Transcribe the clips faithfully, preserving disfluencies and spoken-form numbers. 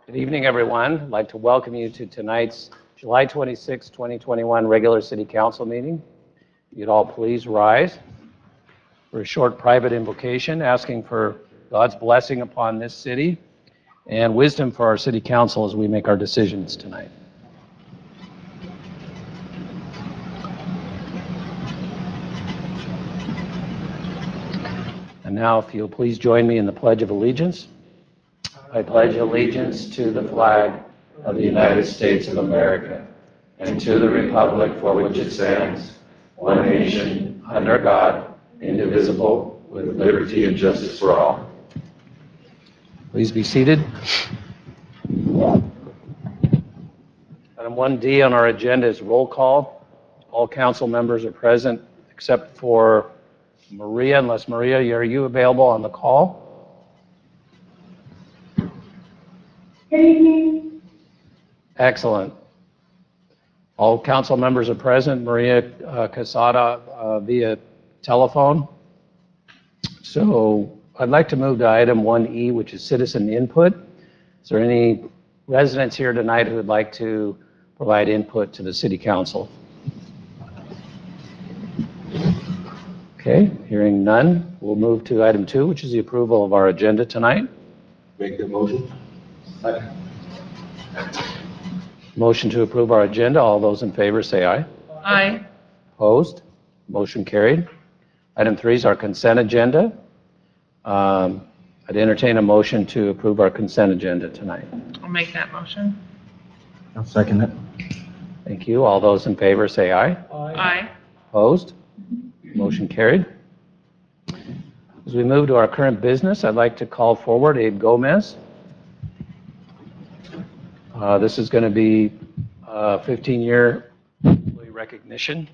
Good evening, everyone. I'd like to welcome you to tonight's July twenty-sixth, twenty twenty-one regular City Council meeting. You'd all please rise for a short private invocation asking for God's blessing upon this city and wisdom for our City Council as we make our decisions tonight. And now, if you'll please join me in the Pledge of Allegiance. I pledge allegiance to the flag of the United States of America and to the republic for which it stands, one nation, under God, indivisible, with liberty and justice for all. Please be seated. Item one D on our agenda is roll call. All council members are present except for Maria, unless Maria, are you available on the call? Good evening. Excellent. All council members are present. Maria uh, Casada uh, via telephone. So I'd like to move to item one E, which is citizen input. Is there any residents here tonight who would like to provide input to the City Council? Okay, hearing none, we'll move to item two, which is the approval of our agenda tonight. Make the motion. Second. Motion to approve our agenda. All those in favor say aye. Aye. Opposed? Motion carried. Item three is our consent agenda. Um, I'd entertain a motion to approve our consent agenda tonight. I'll make that motion. I'll second it. Thank you. All those in favor say aye. Aye. Opposed? Motion carried. As we move to our current business, I'd like to call forward Abe Gomez. Uh, this is going to be a fifteen-year employee recognition.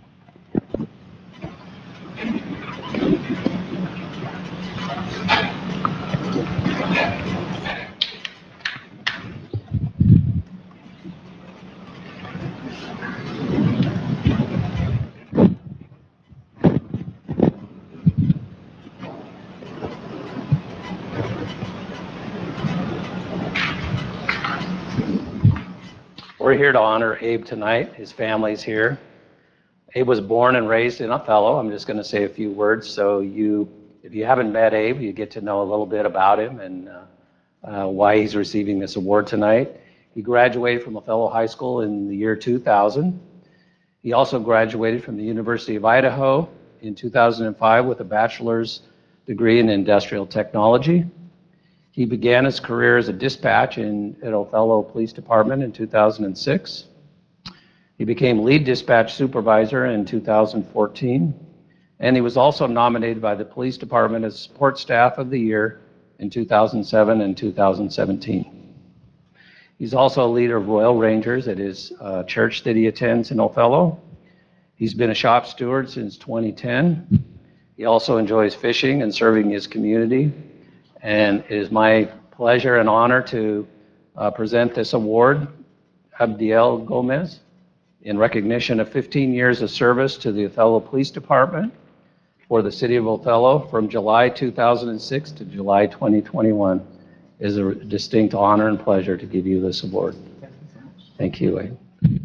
We're here to honor Abe tonight. His family's here. Abe was born and raised in Othello. I'm just going to say a few words so you, if you haven't met Abe, you get to know a little bit about him and uh, uh, why he's receiving this award tonight. He graduated from Othello High School in the year two thousand. He also graduated from the University of Idaho in two thousand five with a bachelor's degree in industrial technology. He began his career as a dispatch in at Othello Police Department in two thousand six. He became lead dispatch supervisor in two thousand fourteen, and he was also nominated by the police department as support staff of the year in two thousand seven and two thousand seventeen. He's also a leader of Royal Rangers at his uh, church that he attends in Othello. He's been a shop steward since twenty ten. He also enjoys fishing and serving his community. And it is my pleasure and honor to uh, present this award, Abdiel Gomez, in recognition of fifteen years of service to the Othello Police Department for the City of Othello from July two thousand six to July twenty twenty-one. It is a distinct honor and pleasure to give you this award. Thank you, Wade.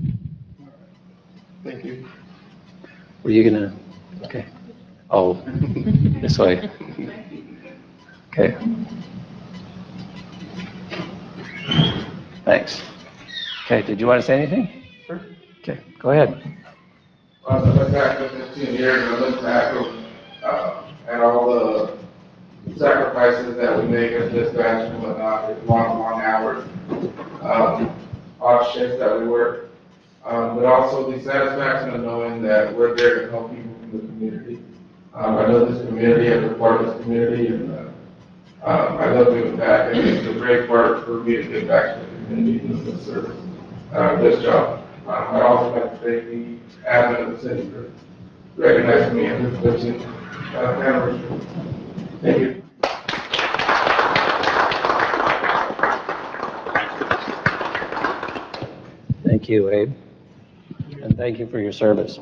Thank you. Were you gonna, okay. Oh, this way. Okay. Thanks. Okay, did you want to say anything? Sure. Okay, go ahead. Well, I look back at fifteen years, and I look back uh, at all the sacrifices that we make as dispatch and whatnot, with long, long hours, um, odd shifts that we work, um, but also the satisfaction of knowing that we're there to help people from the community. Um, I know this community, as a part of this community, and uh, Um, I love giving back, and it's a great part for me to give back to the community and the service, uh, this job. Um, I'd also like to thank the admin of the city for recognizing me in this fifteenth uh, anniversary. Thank you. Thank you, Abe. And thank you for your service.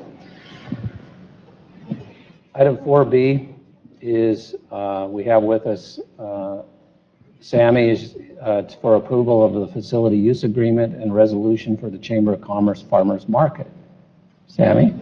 Item four B is uh, we have with us uh, Sammy is uh, it's for approval of the facility use agreement and resolution for the Chamber of Commerce Farmers Market. Sammy?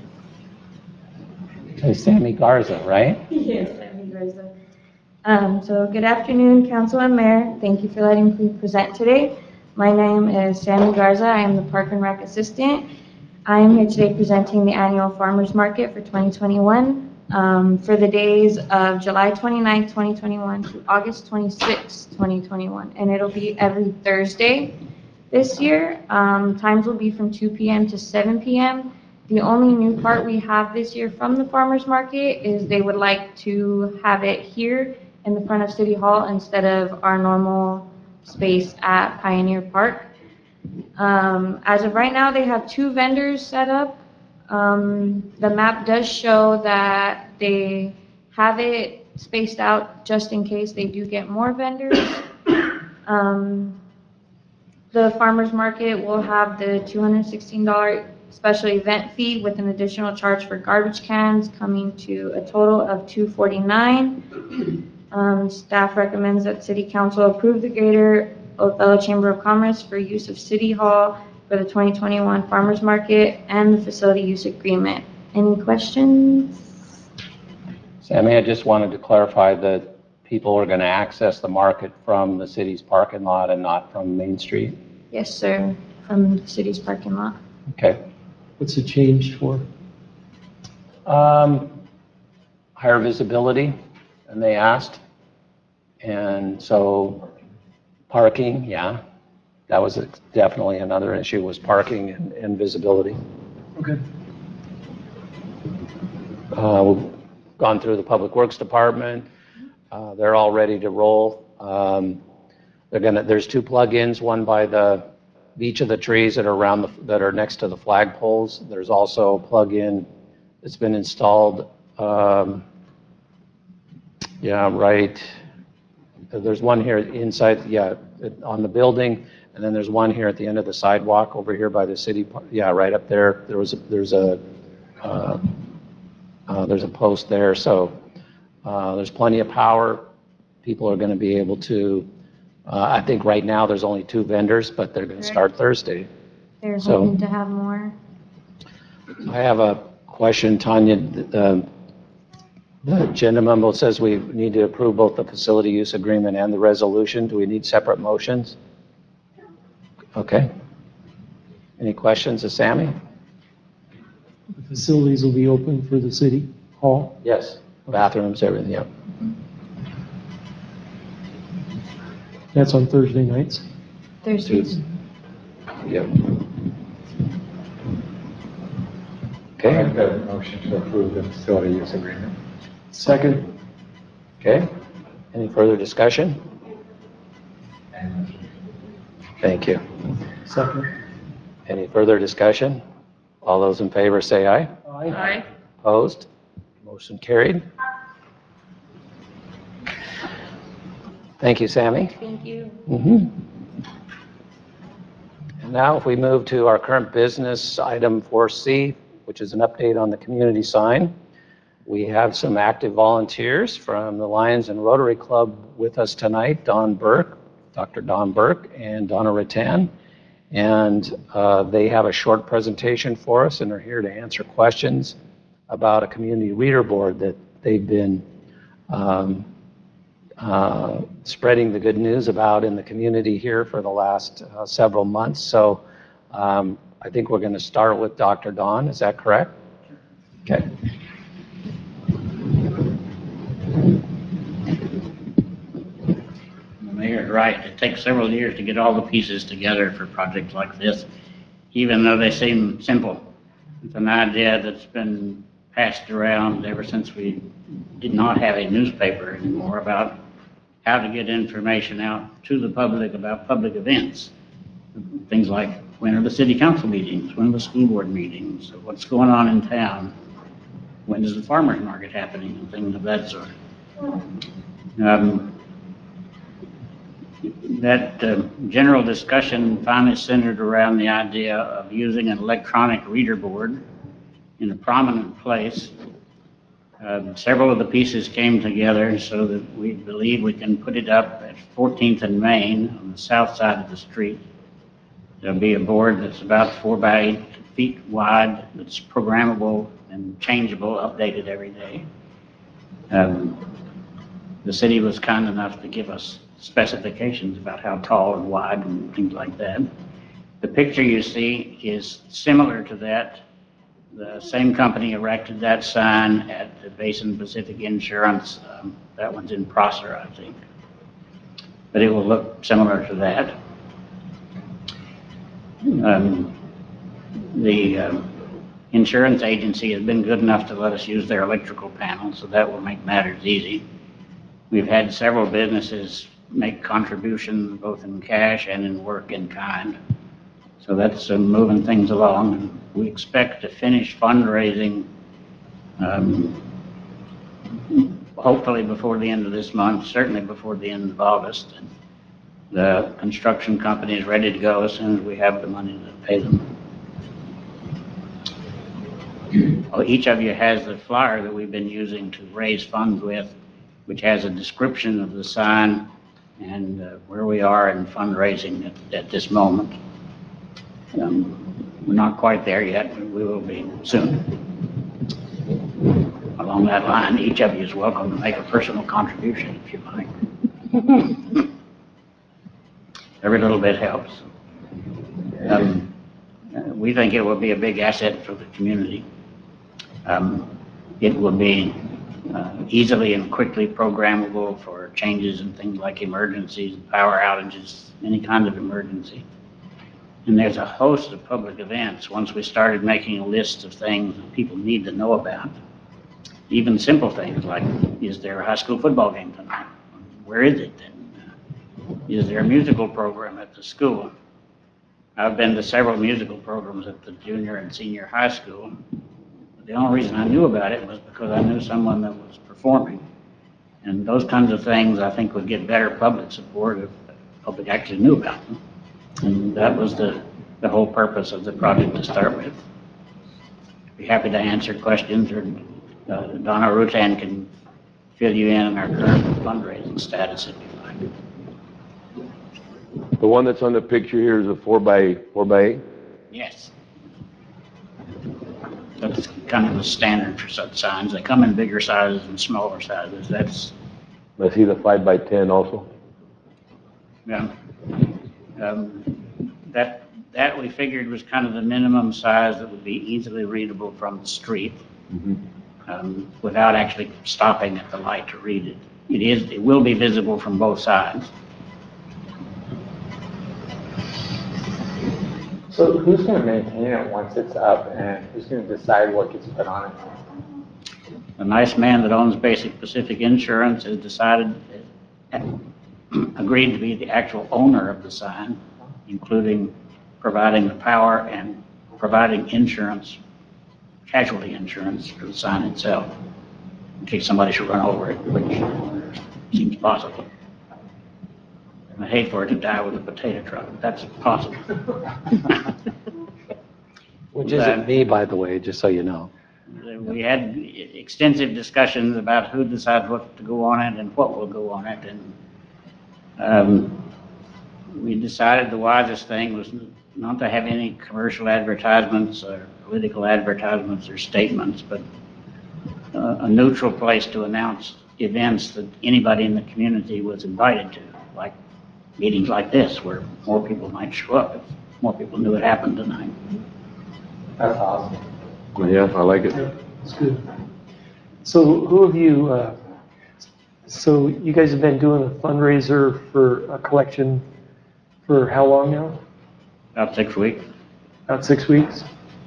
Hey, Sammy Garza, right? Yes, Sammy Garza. Um, so good afternoon, Council and Mayor. Thank you for letting me present today. My name is Sammy Garza. I am the Park and Rec Assistant. I am here today presenting the annual Farmers Market for twenty twenty-one um, for the days of July twenty-ninth, twenty twenty-one to August twenty-sixth, twenty twenty-one. And it'll be every Thursday this year. Um, times will be from two p m to seven p m The only new part we have this year from the farmers market is they would like to have it here in the front of City Hall instead of our normal space at Pioneer Park. Um, as of right now, they have two vendors set up. Um, the map does show that they have it spaced out just in case they do get more vendors. Um, the farmers market will have the two hundred sixteen dollars special event fee with an additional charge for garbage cans coming to a total of two hundred forty-nine dollars. Um, staff recommends that City Council approve the Greater Othello Chamber of Commerce for use of City Hall for the twenty twenty-one Farmers Market and the facility use agreement. Any questions? Sammy, I just wanted to clarify that people are going to access the market from the city's parking lot and not from Main Street. Yes, sir, from the city's parking lot. Okay. What's the change for? Um, higher visibility, and they asked. And so parking, yeah, that was definitely another issue, was parking and, and visibility. Okay. Uh, we've gone through the Public Works Department. Uh, they're all ready to roll. Um, they're gonna, there's two plug-ins, one by the each of the trees that are around the, that are next to the flagpoles. There's also a plug-in that's been installed. Um, yeah, right. There's one here inside, yeah, on the building, and then there's one here at the end of the sidewalk over here by the city. par- Yeah, right up there. There was a, there's a uh, uh, there's a post there. So uh, there's plenty of power. People are going to be able to. Uh, I think right now there's only two vendors, but they're going to start Thursday. They're So- hoping to have more. I have a question, Tanya. The, the agenda memo says we need to approve both the facility use agreement and the resolution. Do we need separate motions? Okay. Any questions of Sammy? The facilities will be open for the city hall. Yes. Bathrooms, everything, yep. That's on Thursday nights. Thursdays. Yep. I Okay, make that motion to approve the facility use agreement. Second. okay. Any further discussion? Thank you. Second. Any further discussion? All those in favor say aye. Aye. Aye. Opposed? Motion carried. Thank you, Sammy. Thank you. Mhm. And now if we move to our current business, item four C, which is an update on the community sign. We have some active volunteers from the Lions and Rotary Club with us tonight, Don Burke, Doctor Don Burke, and Donna Rattan. And uh, they have a short presentation for us and are here to answer questions about a community reader board that they've been um, uh, spreading the good news about in the community here for the last uh, several months. So um, I think we're going to start with Doctor Don. Is that correct? Okay. The mayor's right. It takes several years to get all the pieces together for projects like this, even though they seem simple. It's an idea that's been passed around ever since we did not have a newspaper anymore about how to get information out to the public about public events. Things like, when are the city council meetings? When are the school board meetings? What's going on in town? When is the farmer's market happening? And things of that sort. Um, That uh, general discussion finally centered around the idea of using an electronic reader board in a prominent place Um, Several of the pieces came together so that we believe we can put it up at fourteenth and Main on the south side of the street. There'll be a board that's about four by eight feet wide, that's programmable and changeable, updated every day. Um, The city was kind enough to give us specifications about how tall and wide and things like that. The picture you see is similar to that. The same company erected that sign at the Basin Pacific Insurance. Um, That one's in Prosser, I think. But it will look similar to that. Um, The um, insurance agency has been good enough to let us use their electrical panel, so that will make matters easy. We've had several businesses make contributions both in cash and in work in kind. So that's uh, moving things along. And we expect to finish fundraising um, hopefully before the end of this month, certainly before the end of August. And the construction company is ready to go as soon as we have the money to pay them. Well, each of you has the flyer that we've been using to raise funds with, which has a description of the sign and uh, where we are in fundraising at, at this moment. Um, we're not quite there yet, but we will be soon. Along that line, each of you is welcome to make a personal contribution if you like. Every little bit helps. Um, uh, we think it will be a big asset for the community. Um, it will be uh, easily and quickly programmable for changes in things like emergencies, power outages, any kind of emergency. And there's a host of public events. Once we started making a list of things that people need to know about, even simple things like, is there a high school football game tonight? Where is it? And, uh, is there a musical program at the school? I've been to several musical programs at the junior and senior high school. The only reason I knew about it was because I knew someone that was performing. And those kinds of things I think would get better public support if the public actually knew about them. And that was the, the whole purpose of the project to start with. Be happy to answer questions, or uh, Donna Rutan can fill you in on our current fundraising status if you like. The one that's on the picture here is a four by, four by eight? Yes. That's kind of the standard for such signs. They come in bigger sizes and smaller sizes. That's, I see the five by ten also. yeah. Um, that, that we figured was kind of the minimum size that would be easily readable from the street, Mm-hmm. um, without actually stopping at the light to read it. It is, it will be visible from both sides. So who's going to maintain it once it's up, and who's going to decide what gets put on it? The nice man that owns Basic Pacific Insurance has decided, agreed to be the actual owner of the sign, including providing the power and providing insurance, casualty insurance for the sign itself, in case somebody should run over it, which seems possible. I hate for it to die with a potato truck, but that's possible. Which isn't me, by the way, just so you know. We had extensive discussions about who decides what to go on it and what will go on it, and um, we decided the wisest thing was not to have any commercial advertisements or political advertisements or statements, but uh, a neutral place to announce events that anybody in the community was invited to, like meetings like this, where more people might show up if more people knew it happened tonight. That's awesome. Yeah, I like it. It's good. So who have you, uh, so you guys have been doing a fundraiser for a collection for how long now? About six weeks. About six weeks?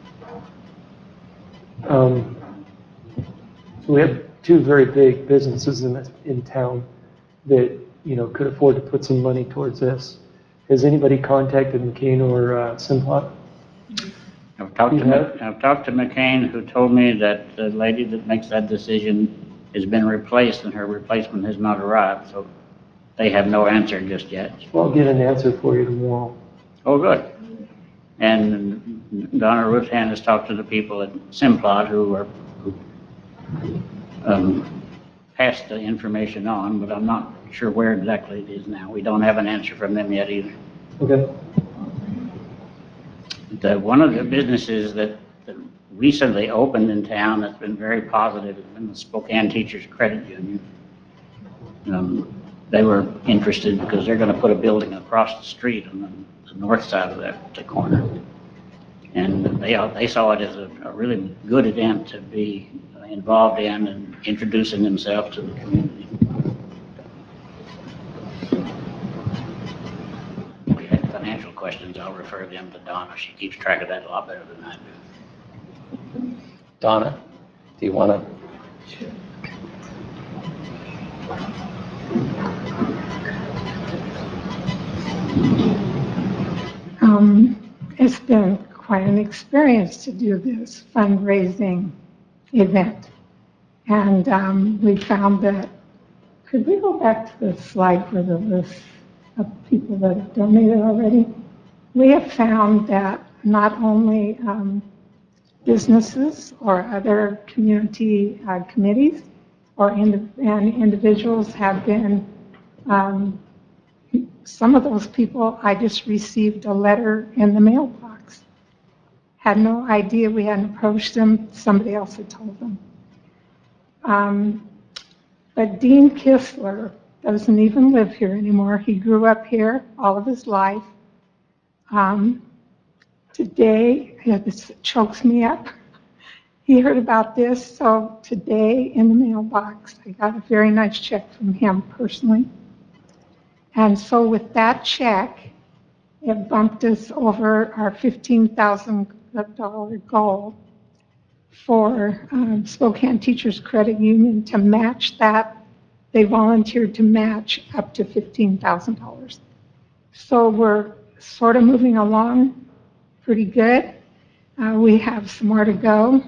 Um, so we have two very big businesses in, in town that, you know, could afford to put some money towards this. Has anybody contacted McCain or uh, Simplot? I've talked You to, have? Mc- I've talked to McCain, who told me that the lady that makes that decision has been replaced and her replacement has not arrived, so they have no answer just yet. Well, I'll get an answer for you tomorrow. Oh, good. And Donna Rutan has talked to the people at Simplot who are, who um, passed the information on, but I'm not sure where exactly it is now. We don't have an answer from them yet either. Okay. The, one of the businesses that, that recently opened in town that's been very positive has been the Spokane Teachers Credit Union. Um, they were interested because they're going to put a building across the street on the, the north side of that the corner. And they, they saw it as a, a really good event to be involved in and introducing themselves to the community. If you have financial questions, I'll refer them to Donna. She keeps track of that a lot better than I do. Donna, do you want to? Um, it's been quite an experience to do this fundraising event. And um, we found that, could we go back to the slide for the list of people that have donated already? We have found that not only um, businesses or other community uh, committees or ind- and individuals have been, um, some of those people, I just received a letter in the mailbox. Had no idea we hadn't approached them, somebody else had told them. Um, but Dean Kistler doesn't even live here anymore. He grew up here all of his life. Um, today, this chokes me up. He heard about this, so today in the mailbox, I got a very nice check from him personally. And so with that check, it bumped us over our fifteen thousand dollars goal for um, Spokane Teachers Credit Union to match that. They volunteered to match up to fifteen thousand dollars. So we're sort of moving along pretty good. Uh, we have some more to go.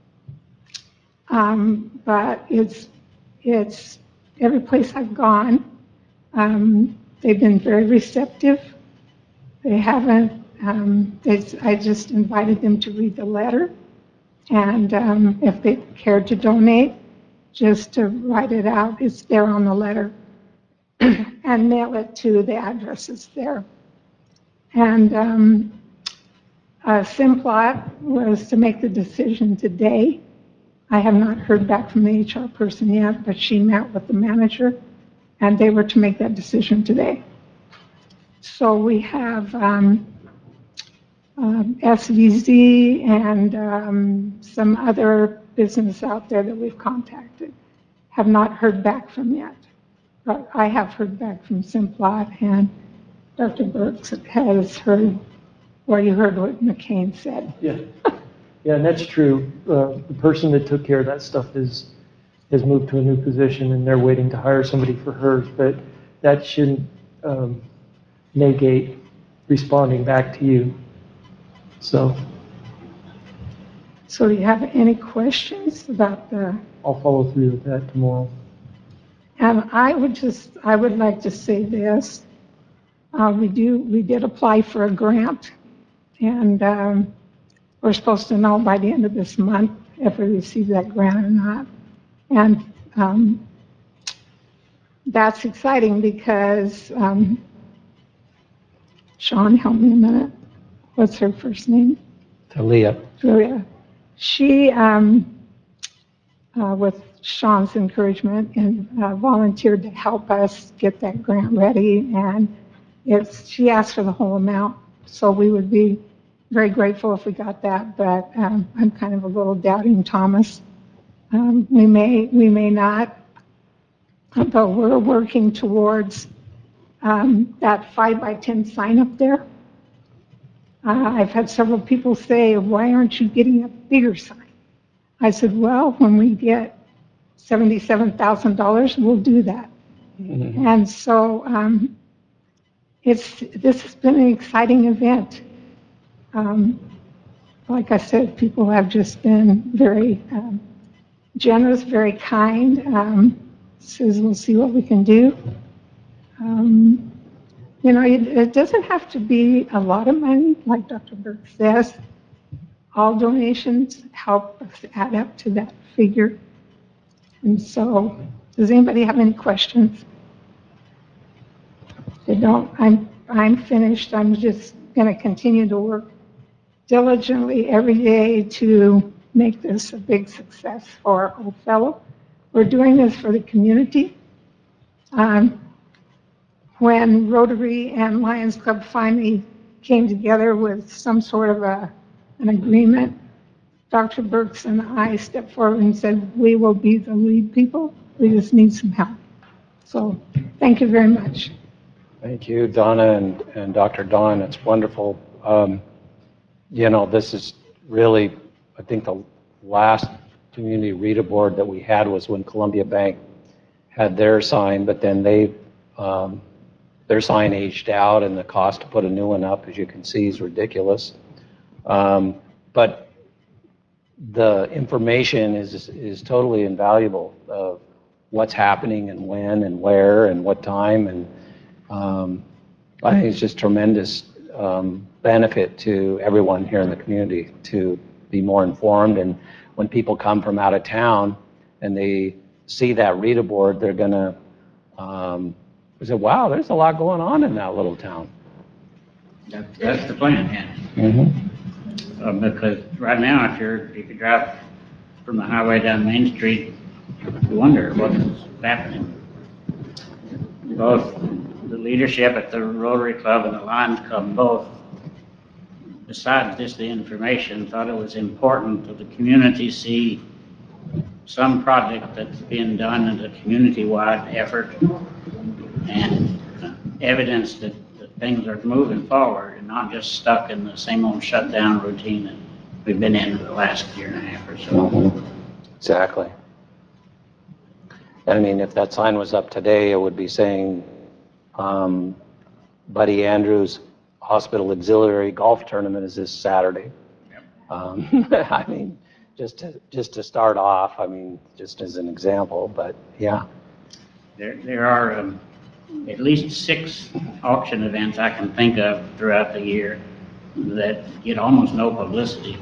Um, but it's, it's every place I've gone, um, they've been very receptive. They haven't, um, they, I just invited them to read the letter. And um, if they cared to donate, just to write it out, it's there on the letter, and mail it to the addresses there. And um, uh, Simplot was to make the decision today. I have not heard back from the H R person yet, but she met with the manager, and they were to make that decision today. So we have um, um, S V Z and um, some other business out there that we've contacted. Have not heard back from yet, but I have heard back from Simplot, and Doctor Burks has heard, well, you heard what McCain said. Yeah. Yeah, and that's true. Uh, the person that took care of that stuff is, has moved to a new position, and they're waiting to hire somebody for hers, but that shouldn't um, negate responding back to you. So So do you have any questions about the, I'll follow through with that tomorrow. and I would just, I would like to say this. Uh, we do, we did apply for a grant, and um, we're supposed to know by the end of this month if we receive that grant or not. And um, that's exciting because, um, Sean, help me a minute. What's her first name? Talia. Julia. She, um, uh, with Sean's encouragement, and uh, volunteered to help us get that grant ready. And it's, she asked for the whole amount, so we would be very grateful if we got that. But um, I'm kind of a little doubting Thomas. Um, we may, we may not, but we're working towards um, that five by ten sign up there. Uh, I've had several people say, why aren't you getting a bigger sign? I said, well, when we get seventy-seven thousand dollars, we'll do that. Mm-hmm. And so um, it's, this has been an exciting event. Um, like I said, people have just been very um, generous, very kind. Um, says we'll see what we can do. Um, You know, it, it doesn't have to be a lot of money, like Doctor Burke says. All donations help us add up to that figure. And so, does anybody have any questions? If they don't, I'm, I'm finished. I'm just going to continue to work diligently every day to make this a big success for Old Fellow. We're doing this for the community. Um, when Rotary and Lions Club finally came together with some sort of a, an agreement, Doctor Burks and I stepped forward and said, we will be the lead people. We just need some help. So thank you very much. Thank you, Donna and, and Doctor Don. It's wonderful. Um, you know, this is really, I think the last community reader board that we had was when Columbia Bank had their sign, but then they, um, their sign aged out and the cost to put a new one up, as you can see, is ridiculous. Um, but the information is, is totally invaluable of what's happening and when and where and what time. And um, I think it's just tremendous um, benefit to everyone here in the community to be more informed. And when people come from out of town and they see that reader board, they're going to um, say, wow, there's a lot going on in that little town. That's, that's the plan, yeah. Mm-hmm. Uh, because right now, if you're, if you drive from the highway down Main Street, you wonder what's happening. Both the leadership at the Rotary Club and the Lions Club both, besides just the information, thought it was important that the community see some project that's being done as a community-wide effort and uh, evidence that, that things are moving forward and not just stuck in the same old shutdown routine that we've been in for the last year and a half or so. Mm-hmm. Exactly. I mean, if that sign was up today, it would be saying um, Buddy Andrews Hospital Auxiliary Golf Tournament is this Saturday. Yep. Um, I mean, just to just to start off, I mean, just as an example, but yeah. There, there are um, at least six auction events I can think of throughout the year that get almost no publicity.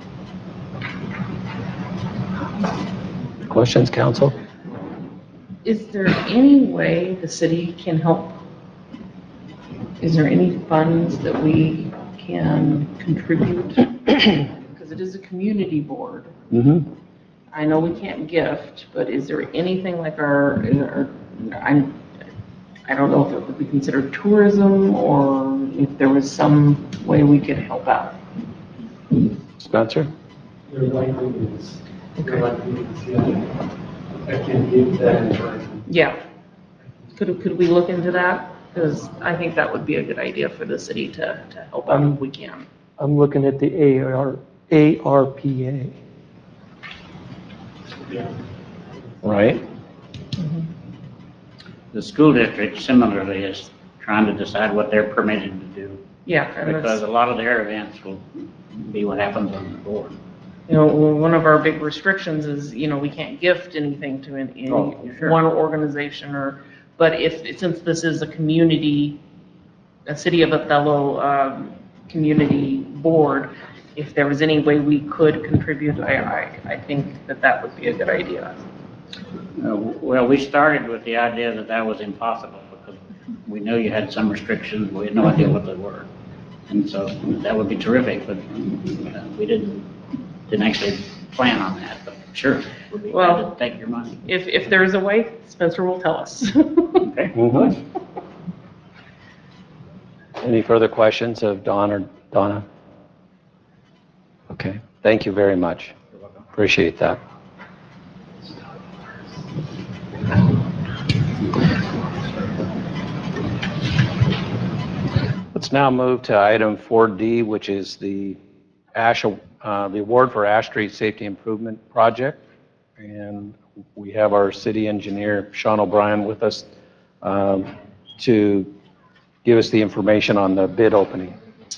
Questions, council? Is there any way the city can help? Is there any funds that we can contribute? Because it is a community board. Mm-hmm. I know we can't gift, but is there anything like our, our I'm, I don't know if it would be considered tourism or if there was some way we could help out. Spencer? There likely is. There likely is, yeah. I can give that information. Yeah. Could, could we look into that? Because I think that would be a good idea for the city to, to help out Um, if we can. I'm looking at the A R, A R P A. Yeah. Right. The school district similarly is trying to decide what they're permitted to do Yeah. and that's- because a lot of their events will be what happens on the board. You know, one of our big restrictions is, you know, we can't gift anything to any, any Oh, sure. one organization or, but if, since this is a community, a City of Othello, um, community board, if there was any way we could contribute, I, I, I think that that would be a good idea. Uh, Well, we started with the idea that that was impossible because we knew you had some restrictions, we had no idea what they were. And so that would be terrific, but uh, we didn't, didn't actually plan on that, but sure, we'd be glad Well- to take your money. If, if there is a way, Spencer will tell us. Okay? Mm-hmm. Any further questions of Don or Donna? Okay, thank you very much. Appreciate that. Let's now move to item four D, which is the Ash, uh, the award for Ash Street Safety Improvement Project. And we have our city engineer, Sean O'Brien, with us um, to give us the information on the bid opening.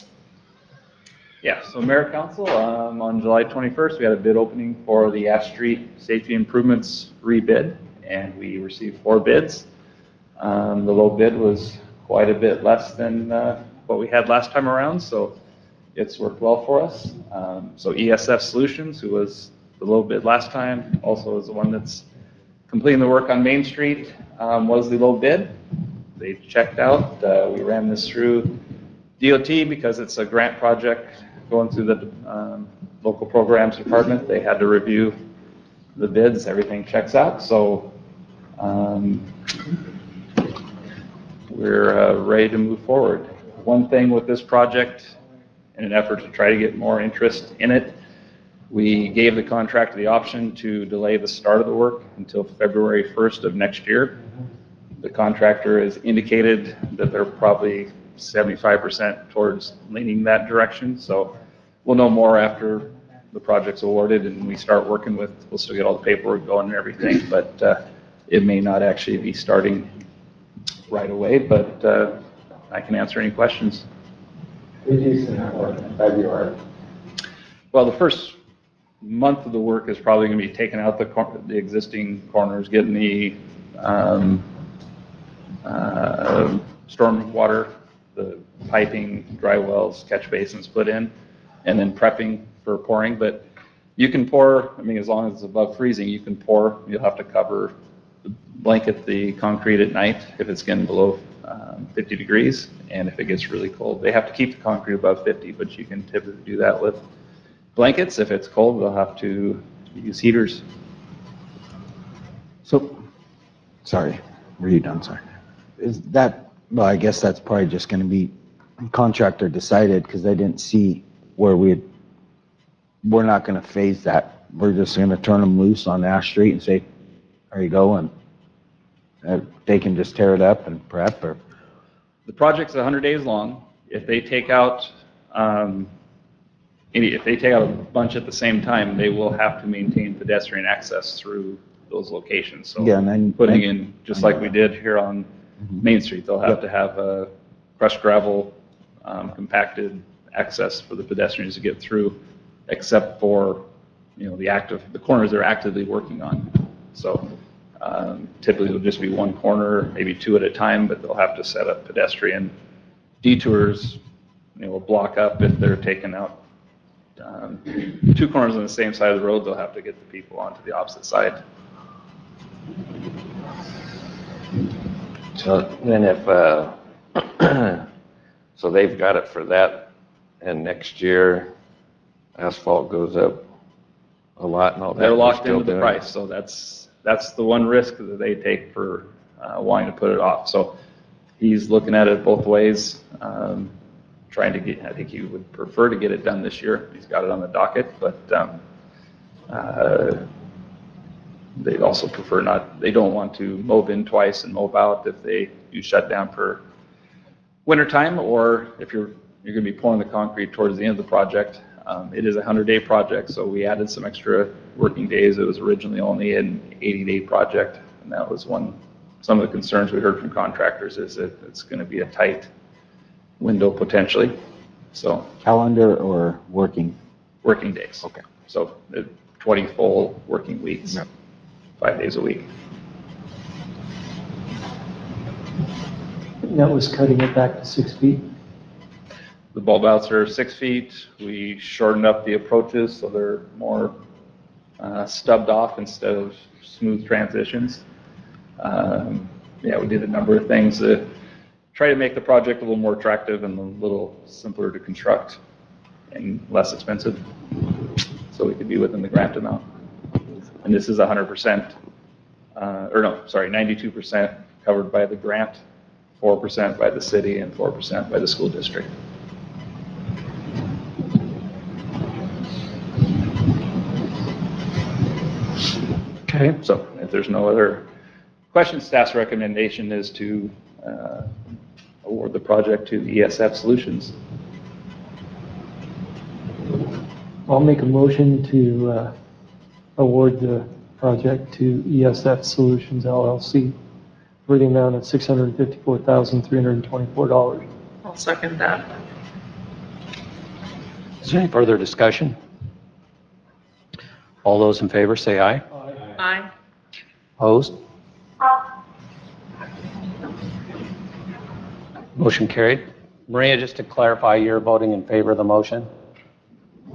Yeah, so Mayor Council, um, on July twenty-first, we had a bid opening for the Ash Street Safety Improvements rebid, and we received four bids. Um, the low bid was quite a bit less than uh, what we had last time around, so it's worked well for us. Um, so E S F Solutions, who was the low bid last time, also is the one that's Completing the work on Main Street um, was the low bid. They checked out. Uh, We ran this through D O T because it's a grant project going through the um, local programs department. They had to review the bids. Everything checks out. So um, we're uh, ready to move forward. One thing with this project, in an effort to try to get more interest in it, we gave the contractor the option to delay the start of the work until February first of next year. The contractor has indicated that they're probably seventy-five percent towards leaning that direction. So we'll know more after the project's awarded and we start working with, we'll still get all the paperwork going and everything, but uh, it may not actually be starting right away, but uh, I can answer any questions. Did you send that work in February? Well, the first month of the work is probably going to be taking out the, cor- the existing corners, getting the um, uh, storm water, the piping, dry wells, catch basins put in, and then prepping for pouring. But you can pour, I mean, as long as it's above freezing, you can pour. You'll have to cover, blanket the concrete at night if it's getting below um, fifty degrees, and if it gets really cold. They have to keep the concrete above fifty, but you can typically do that with blankets. If it's cold, they'll have to use heaters. So, sorry, were you done? Sorry. Is that, well, I guess that's probably just going to be contractor decided because they didn't see where we, we're not going to phase that. We're just going to turn them loose on Ash Street and say, there you go, and uh, they can just tear it up and prep, or? The project's one hundred days long. If they take out, um, any, if they take out a bunch at the same time, they will have to maintain pedestrian access through those locations. So Yeah, and then- putting in, just like we did here on Main Street, they'll have Yep. to have a crushed gravel, um, compacted access for the pedestrians to get through, except for, you know, the active, the corners they're actively working on. So um, typically it'll just be one corner, maybe two at a time, but they'll have to set up pedestrian detours, you know, block up if they're taking out um, two corners on the same side of the road, they'll have to get the people onto the opposite side. So then if, uh, so they've got it for that, and next year asphalt goes up a lot and all that. They're we're locked still into the doing it. price, so that's, that's the one risk that they take for uh, wanting to put it off. So he's looking at it both ways, um, trying to get, I think he would prefer to get it done this year. He's got it on the docket, but um, uh, they'd also prefer not, they don't want to mow in twice and mow out if they do shut down for winter time, or if you're, you're going to be pouring the concrete towards the end of the project. Um, it is a hundred day project, so we added some extra working days. It was originally only an eighty day project, and that was one, some of the concerns we heard from contractors is that it's going to be a tight window potentially. So Calendar or working? working days. Okay. So uh, twenty full working weeks, Yep. five days a week. That was cutting it back to six feet. The bulb outs are six feet. We shortened up the approaches so they're more uh, stubbed off instead of smooth transitions. Um, yeah, we did a number of things to try to make the project a little more attractive and a little simpler to construct and less expensive, so we could be within the grant amount. And this is one hundred percent, uh, or no, sorry, ninety-two percent covered by the grant, four percent by the city, and four percent by the school district. Okay. So if there's no other questions, staff's recommendation is to uh, award the project to E S F Solutions. I'll make a motion to uh, award the project to E S F Solutions L L C for the amount of six hundred fifty-four thousand, three hundred twenty-four dollars. I'll second that. Is there any further discussion? All those in favor say aye. Aye. Opposed? Motion carried. Maria, just to clarify, you're voting in favor of the motion?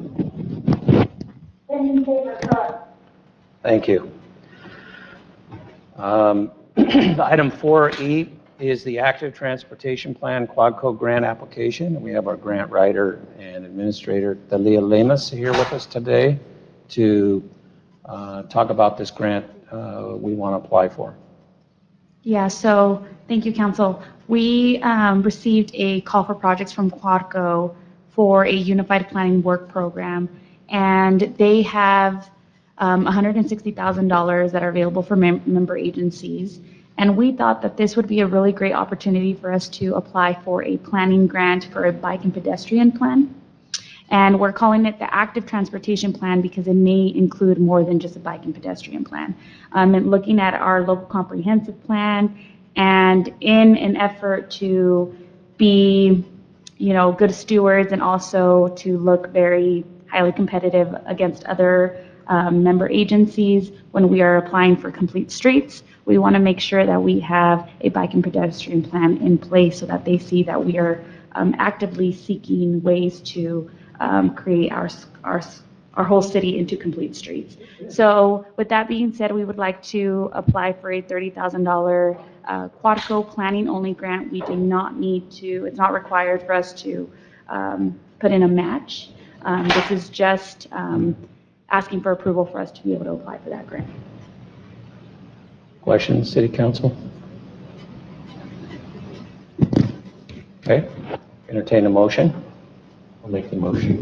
In favor, correct. Thank you. Um, Item four E is the Active Transportation Plan Quadco grant application. And we have our grant writer and administrator, Thalia Lemus, here with us today to uh, talk about this grant uh, we want to apply for. Yeah, so thank you, Council. We um, received a call for projects from Quadco for a unified planning work program, and they have um, one hundred sixty thousand dollars that are available for mem- member agencies. And we thought that this would be a really great opportunity for us to apply for a planning grant for a bike and pedestrian plan. And we're calling it the Active Transportation Plan because it may include more than just a bike and pedestrian plan. Um, and looking at our local comprehensive plan, and in an effort to be, you know, good stewards and also to look very highly competitive against other um, member agencies when we are applying for complete streets, we want to make sure that we have a bike and pedestrian plan in place so that they see that we are um, actively seeking ways to um, create our, our, our whole city into complete streets. So with that being said, we would like to apply for a thirty thousand dollars uh, Quadco planning only grant. We do not need to, it's not required for us to um, put in a match. Um, this is just um, asking for approval for us to be able to apply for that grant. Questions, City Council? Okay, entertain a motion. I'll make the motion.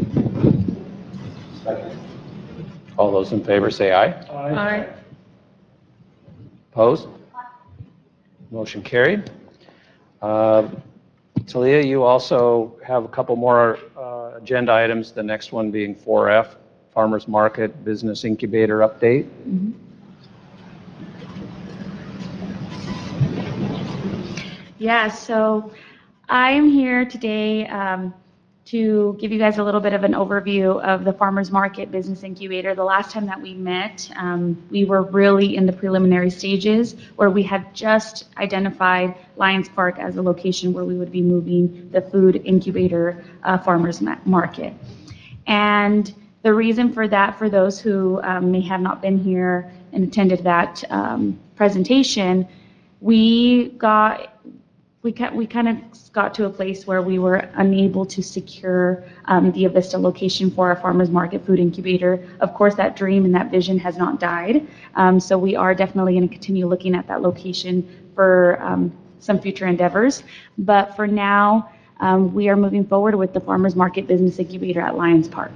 All those in favor say aye. Aye. Opposed? Motion carried. Uh, Talia, you also have a couple more uh, agenda items, the next one being four F, Farmers Market Business Incubator Update. Mm-hmm. Yeah, so I am here today um, to give you guys a little bit of an overview of the Farmers Market Business Incubator. The last time that we met, um, we were really in the preliminary stages where we had just identified Lions Park as a location where we would be moving the food incubator uh, farmers ma- market. And the reason for that, for those who um, may have not been here and attended that um, presentation, we got We, ca- we kind of got to a place where we were unable to secure um, the Avista location for our farmers market food incubator. Of course, that dream and that vision has not died. Um, so we are definitely going to continue looking at that location for um, some future endeavors. But for now, um, we are moving forward with the farmers market business incubator at Lions Park.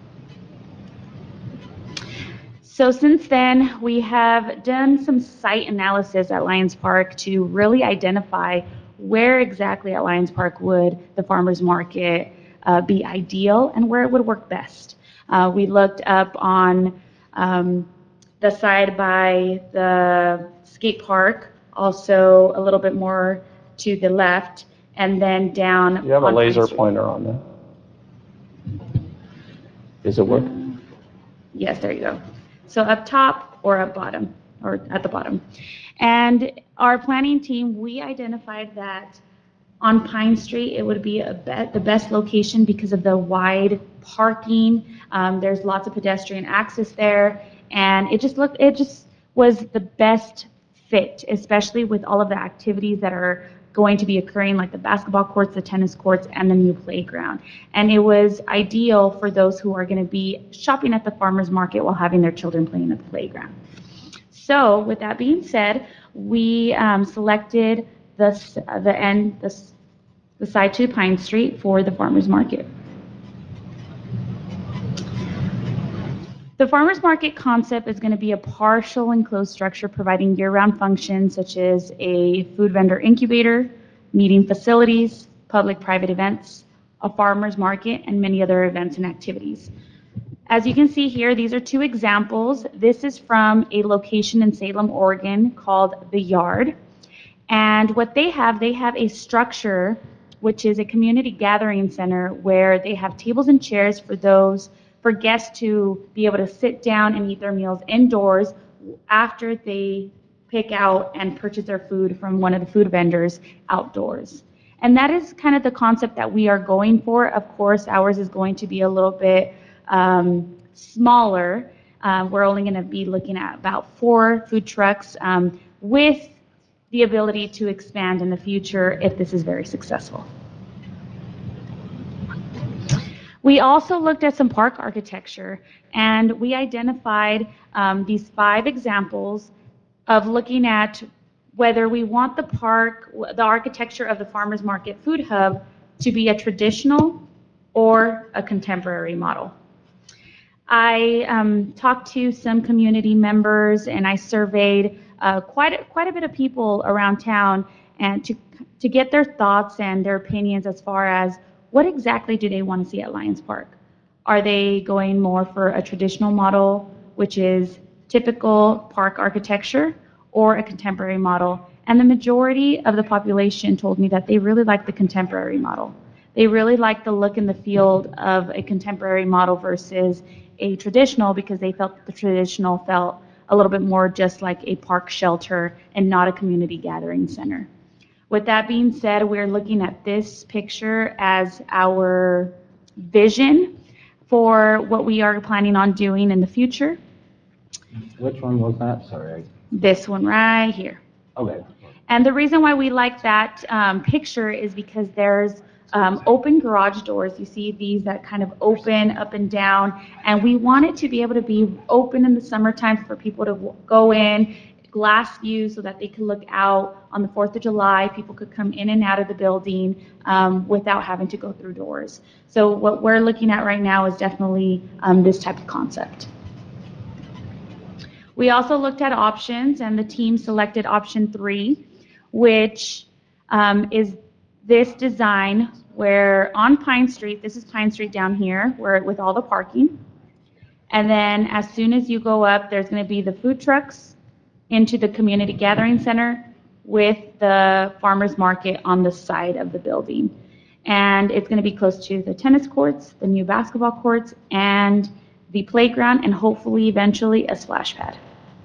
So since then, we have done some site analysis at Lions Park to really identify where exactly at Lions Park would the farmers market uh, be ideal and where it would work best. Uh, we looked up on um, the side by the skate park, also a little bit more to the left, and then down. You have a on laser Pine Street. pointer on that. Does it work? Yes, there you go. So up top or up bottom, or at the bottom. And our planning team, we identified that on Pine Street, it would be a be- the best location because of the wide parking. Um, there's lots of pedestrian access there, and it just looked, it just was the best fit, especially with all of the activities that are going to be occurring, like the basketball courts, the tennis courts, and the new playground. And it was ideal for those who are going to be shopping at the farmers market while having their children playing at the playground. So with that being said, we um, selected the, uh, the end, the, the side to Pine Street for the farmers market. The farmers market concept is going to be a partial enclosed structure providing year-round functions such as a food vendor incubator, meeting facilities, public-private events, a farmers market, and many other events and activities. As you can see here, these are two examples. This is from a location in Salem, Oregon called The Yard. And what they have, they have a structure which is a community gathering center where they have tables and chairs for those, for guests to be able to sit down and eat their meals indoors after they pick out and purchase their food from one of the food vendors outdoors. And that is kind of the concept that we are going for. Of course, ours is going to be a little bit um, smaller. Uh, we're only going to be looking at about four food trucks. Um, with the ability to expand in the future if this is very successful. We also looked at some park architecture, and we identified um, these five examples of looking at whether we want the park, the architecture of the Farmers Market Food Hub to be a traditional or a contemporary model. I um, talked to some community members, and I surveyed uh, quite, a, quite a bit of people around town and to, to get their thoughts and their opinions as far as what exactly do they want to see at Lions Park. Are they going more for a traditional model, which is typical park architecture, or a contemporary model? And the majority of the population told me that they really like the contemporary model. They really like the look and the feel of a contemporary model versus a traditional, because they felt that the traditional felt a little bit more just like a park shelter and not a community gathering center. With that being said, we're looking at this picture as our vision for what we are planning on doing in the future. Which one was that? Sorry. This one right here. Okay. And the reason why we like that um, picture is because there's um, open garage doors. You see these that kind of open up and down, and we want it to be able to be open in the summertime for people to go in, glass view, so that they could look out on the fourth of July. People could come in and out of the building um, without having to go through doors. So what we're looking at right now is definitely um, this type of concept. We also looked at options, and the team selected option three, which um, is this design where on Pine Street, this is Pine Street down here, where with all the parking. And then as soon as you go up, there's going to be the food trucks into the community gathering center with the farmers market on the side of the building. And it's going to be close to the tennis courts, the new basketball courts, and the playground, and hopefully eventually a splash pad.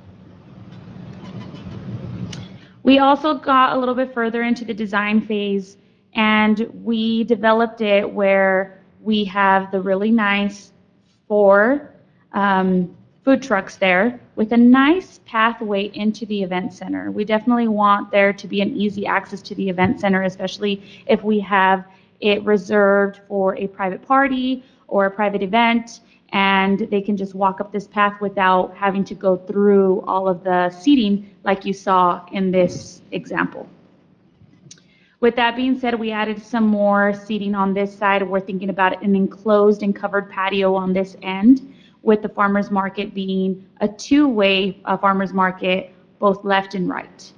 We also got a little bit further into the design phase, and we developed it where we have the really nice four um, food trucks there with a nice pathway into the event center. We definitely want there to be an easy access to the event center, especially if we have it reserved for a private party or a private event, and they can just walk up this path without having to go through all of the seating like you saw in this example. With that being said, we added some more seating on this side. We're thinking about an enclosed and covered patio on this end, with the farmers market being a two-way uh, farmers market, both left and right.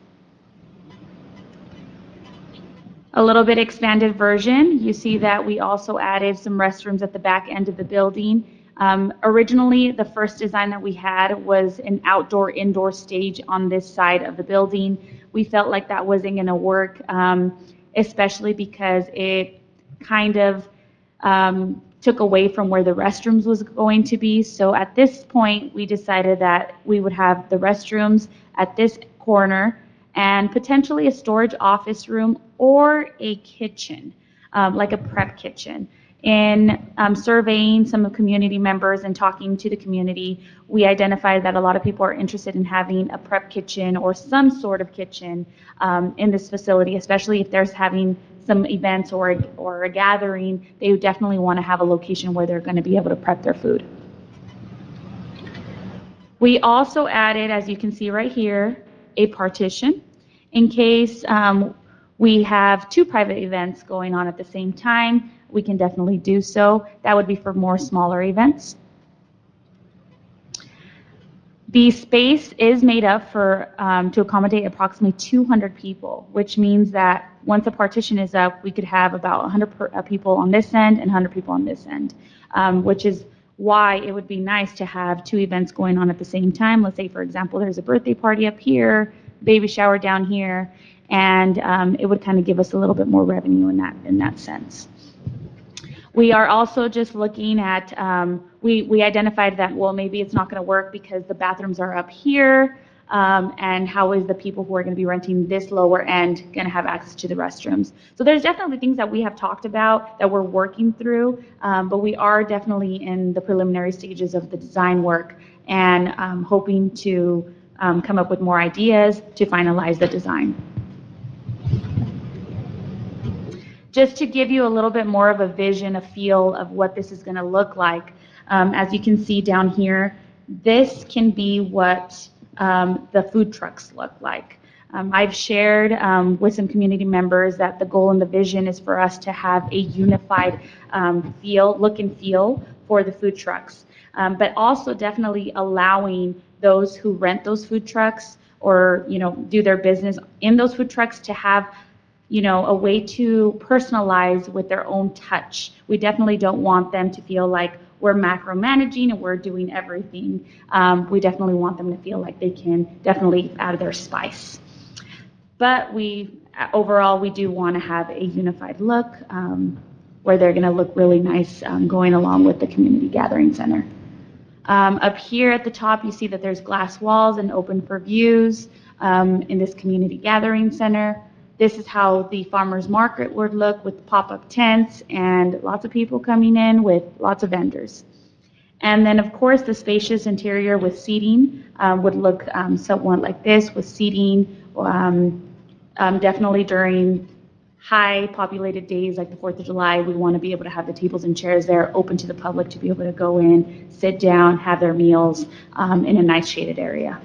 A little bit expanded version, you see that we also added some restrooms at the back end of the building. Um, originally, the first design that we had was an outdoor-indoor stage on this side of the building. We felt like that wasn't going to work, um, especially because it kind of um, took away from where the restrooms was going to be. So at this point, we decided that we would have the restrooms at this corner and potentially a storage office room or a kitchen, um, like a prep kitchen. In um, surveying some of community members and talking to the community, we identified that a lot of people are interested in having a prep kitchen or some sort of kitchen um, in this facility, especially if there's having some events or, or a gathering. They would definitely want to have a location where they're going to be able to prep their food. We also added, as you can see right here, a partition in case um, we have two private events going on at the same time. We can definitely do so. That would be for more smaller events. The space is made up for um, to accommodate approximately two hundred people, which means that once a partition is up, we could have about one hundred per, uh, people on this end and one hundred people on this end, um, which is why it would be nice to have two events going on at the same time. Let's say, for example, there's a birthday party up here, baby shower down here, and um, it would kind of give us a little bit more revenue in that in that sense. We are also just looking at, um, we, we identified that, well, maybe it's not going to work because the bathrooms are up here, um, and how is the people who are going to be renting this lower end going to have access to the restrooms? So there's definitely things that we have talked about that we're working through, um, but we are definitely in the preliminary stages of the design work and um, hoping to um, come up with more ideas to finalize the design. Just to give you a little bit more of a vision, a feel of what this is going to look like, um, as you can see down here, this can be what um, the food trucks look like. Um, I've shared um, with some community members that the goal and the vision is for us to have a unified um, feel, look and feel for the food trucks, um, but also definitely allowing those who rent those food trucks or, you know, do their business in those food trucks to have, you know, a way to personalize with their own touch. We definitely don't want them to feel like we're macro-managing and we're doing everything. Um, we definitely want them to feel like they can definitely add their spice. But we, overall, we do want to have a unified look um, where they're going to look really nice um, going along with the community gathering center. Um, up here at the top, you see that there's glass walls and open for views um, in this community gathering center. This is how the farmers market would look with pop-up tents and lots of people coming in with lots of vendors. And then, of course, the spacious interior with seating um, would look um, somewhat like this, with seating um, um, definitely during high populated days like the fourth of July, we want to be able to have the tables and chairs there open to the public to be able to go in, sit down, have their meals um, in a nice shaded area.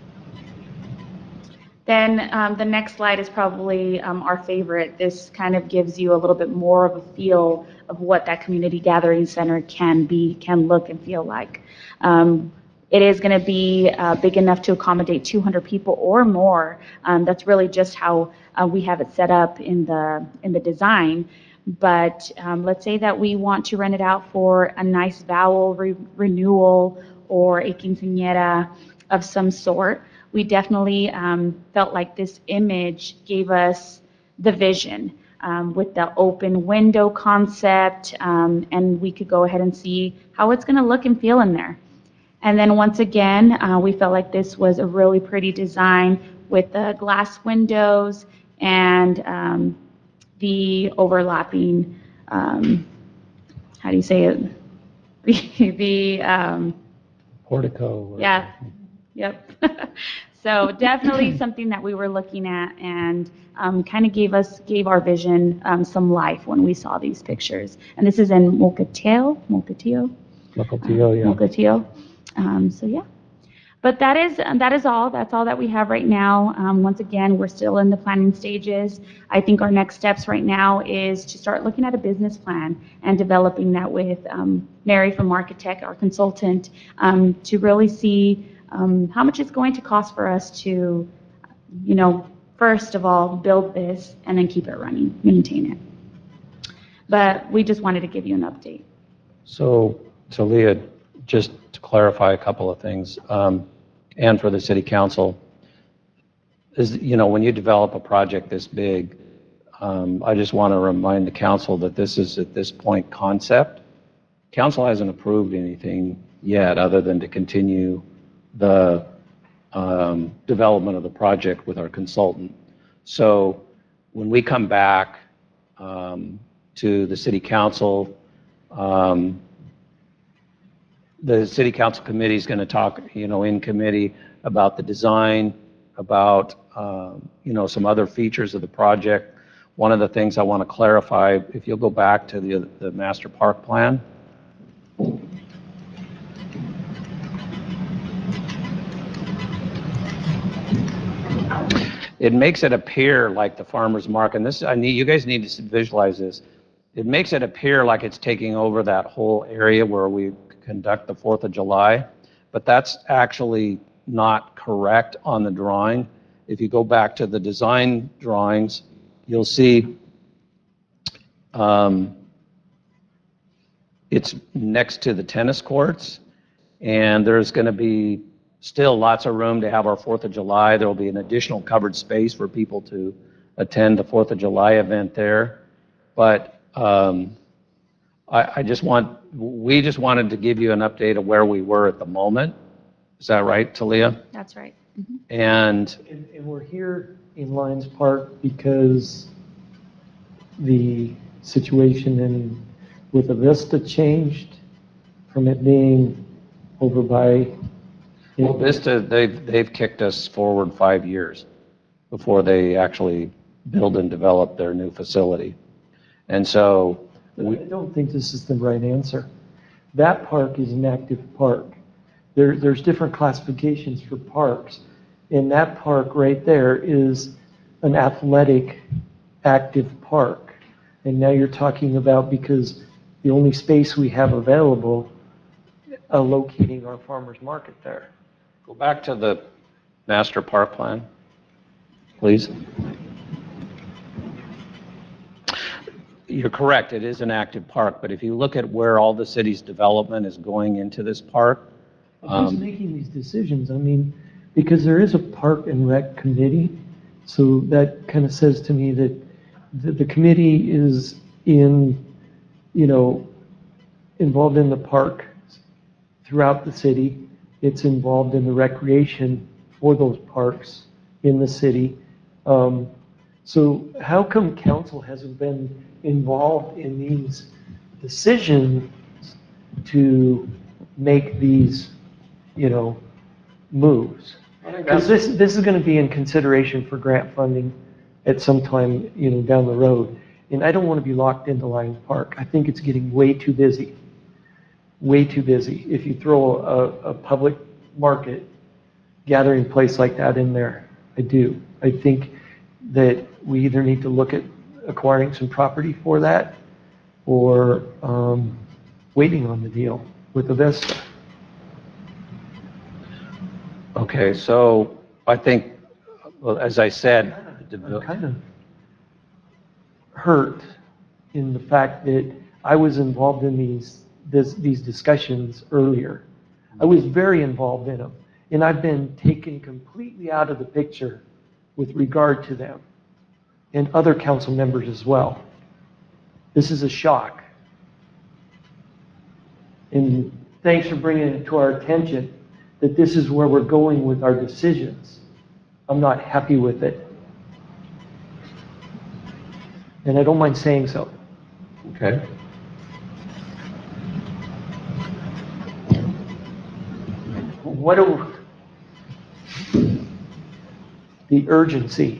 Then um, the next slide is probably um, our favorite. This kind of gives you a little bit more of a feel of what that community gathering center can be, can look and feel like. Um, it is going to be uh, big enough to accommodate two hundred people or more. Um, that's really just how uh, we have it set up in the in the design. But um, let's say that we want to rent it out for a nice vowel re renewal or a quinceañera of some sort. We definitely um, felt like this image gave us the vision um, with the open window concept, um, and we could go ahead and see how it's going to look and feel in there. And then once again, uh, we felt like this was a really pretty design with the glass windows and um, the overlapping, um, how do you say it? the, the um, Portico. Or yeah, yep. So definitely something that we were looking at and um, kind of gave us, gave our vision um, some life when we saw these pictures. And this is in Mukilteo, Mukilteo? Mukilteo, yeah. Mukilteo. Um, so yeah. But that is, that is all. That's all that we have right now. Um, once again, we're still in the planning stages. I think our next steps right now is to start looking at a business plan and developing that with um, Mary from Architect, our consultant, um, to really see um, how much it's going to cost for us to, you know, first of all, build this and then keep it running, maintain it. But we just wanted to give you an update. So, so Leah, just to clarify a couple of things, um, and for the city council, is, you know, when you develop a project this big, um, I just want to remind the council that this is at this point concept. Council hasn't approved anything yet other than to continue the um, development of the project with our consultant. So when we come back um, to the city council, um, the city council committee is going to talk, you know, in committee about the design, about, um, you know, some other features of the project. One of the things I want to clarify, if you'll go back to the, the master park plan. It makes it appear like the farmer's market, and this, I need, you guys need to visualize this. It makes it appear like it's taking over that whole area where we conduct the fourth of July, but that's actually not correct on the drawing. If you go back to the design drawings, you'll see um, it's next to the tennis courts, and there's going to be still lots of room to have our fourth of July. There will be an additional covered space for people to attend the fourth of July event there. But um, I, I just want, we just wanted to give you an update of where we were at the moment. Is that right, Talia? That's right. Mm-hmm. And, And, and we're here in Lions Park because the situation in with Avista changed from it being over by Well, Vista, they've, they've kicked us forward five years before they actually build and develop their new facility. And so, I we, don't think this is the right answer. That park is an active park. There, there's different classifications for parks. And that park right there is an athletic, active park. And now you're talking about, because the only space we have available, uh, locating our farmer's market there. go back to the master park plan, please. You're correct, it is an active park, but if you look at where all the city's development is going into this park, Who's um, making these decisions? I mean, because there is a park and rec committee, so that kind of says to me that the, the committee is in, you know, involved in the park throughout the city. It's involved in the recreation for those parks in the city. Um, so how come council hasn't been involved in these decisions to make these, you know, moves? Because this, this is going to be in consideration for grant funding at some time, you know, down the road. And I don't want to be locked into Lions Park. I think it's getting way too busy. Way too busy. If you throw a, a public market gathering place like that in there, I do. I think that we either need to look at acquiring some property for that or um, waiting on the deal with Avesta. okay, so I think, well, as I said, I'm kind of hurt in the fact that I was involved in these this, these discussions earlier. I was very involved in them, and I've been taken completely out of the picture with regard to them, and other council members as well. This is a shock. And thanks for bringing it to our attention that this is where we're going with our decisions. I'm not happy with it. And I don't mind saying so. okay. What do, the urgency.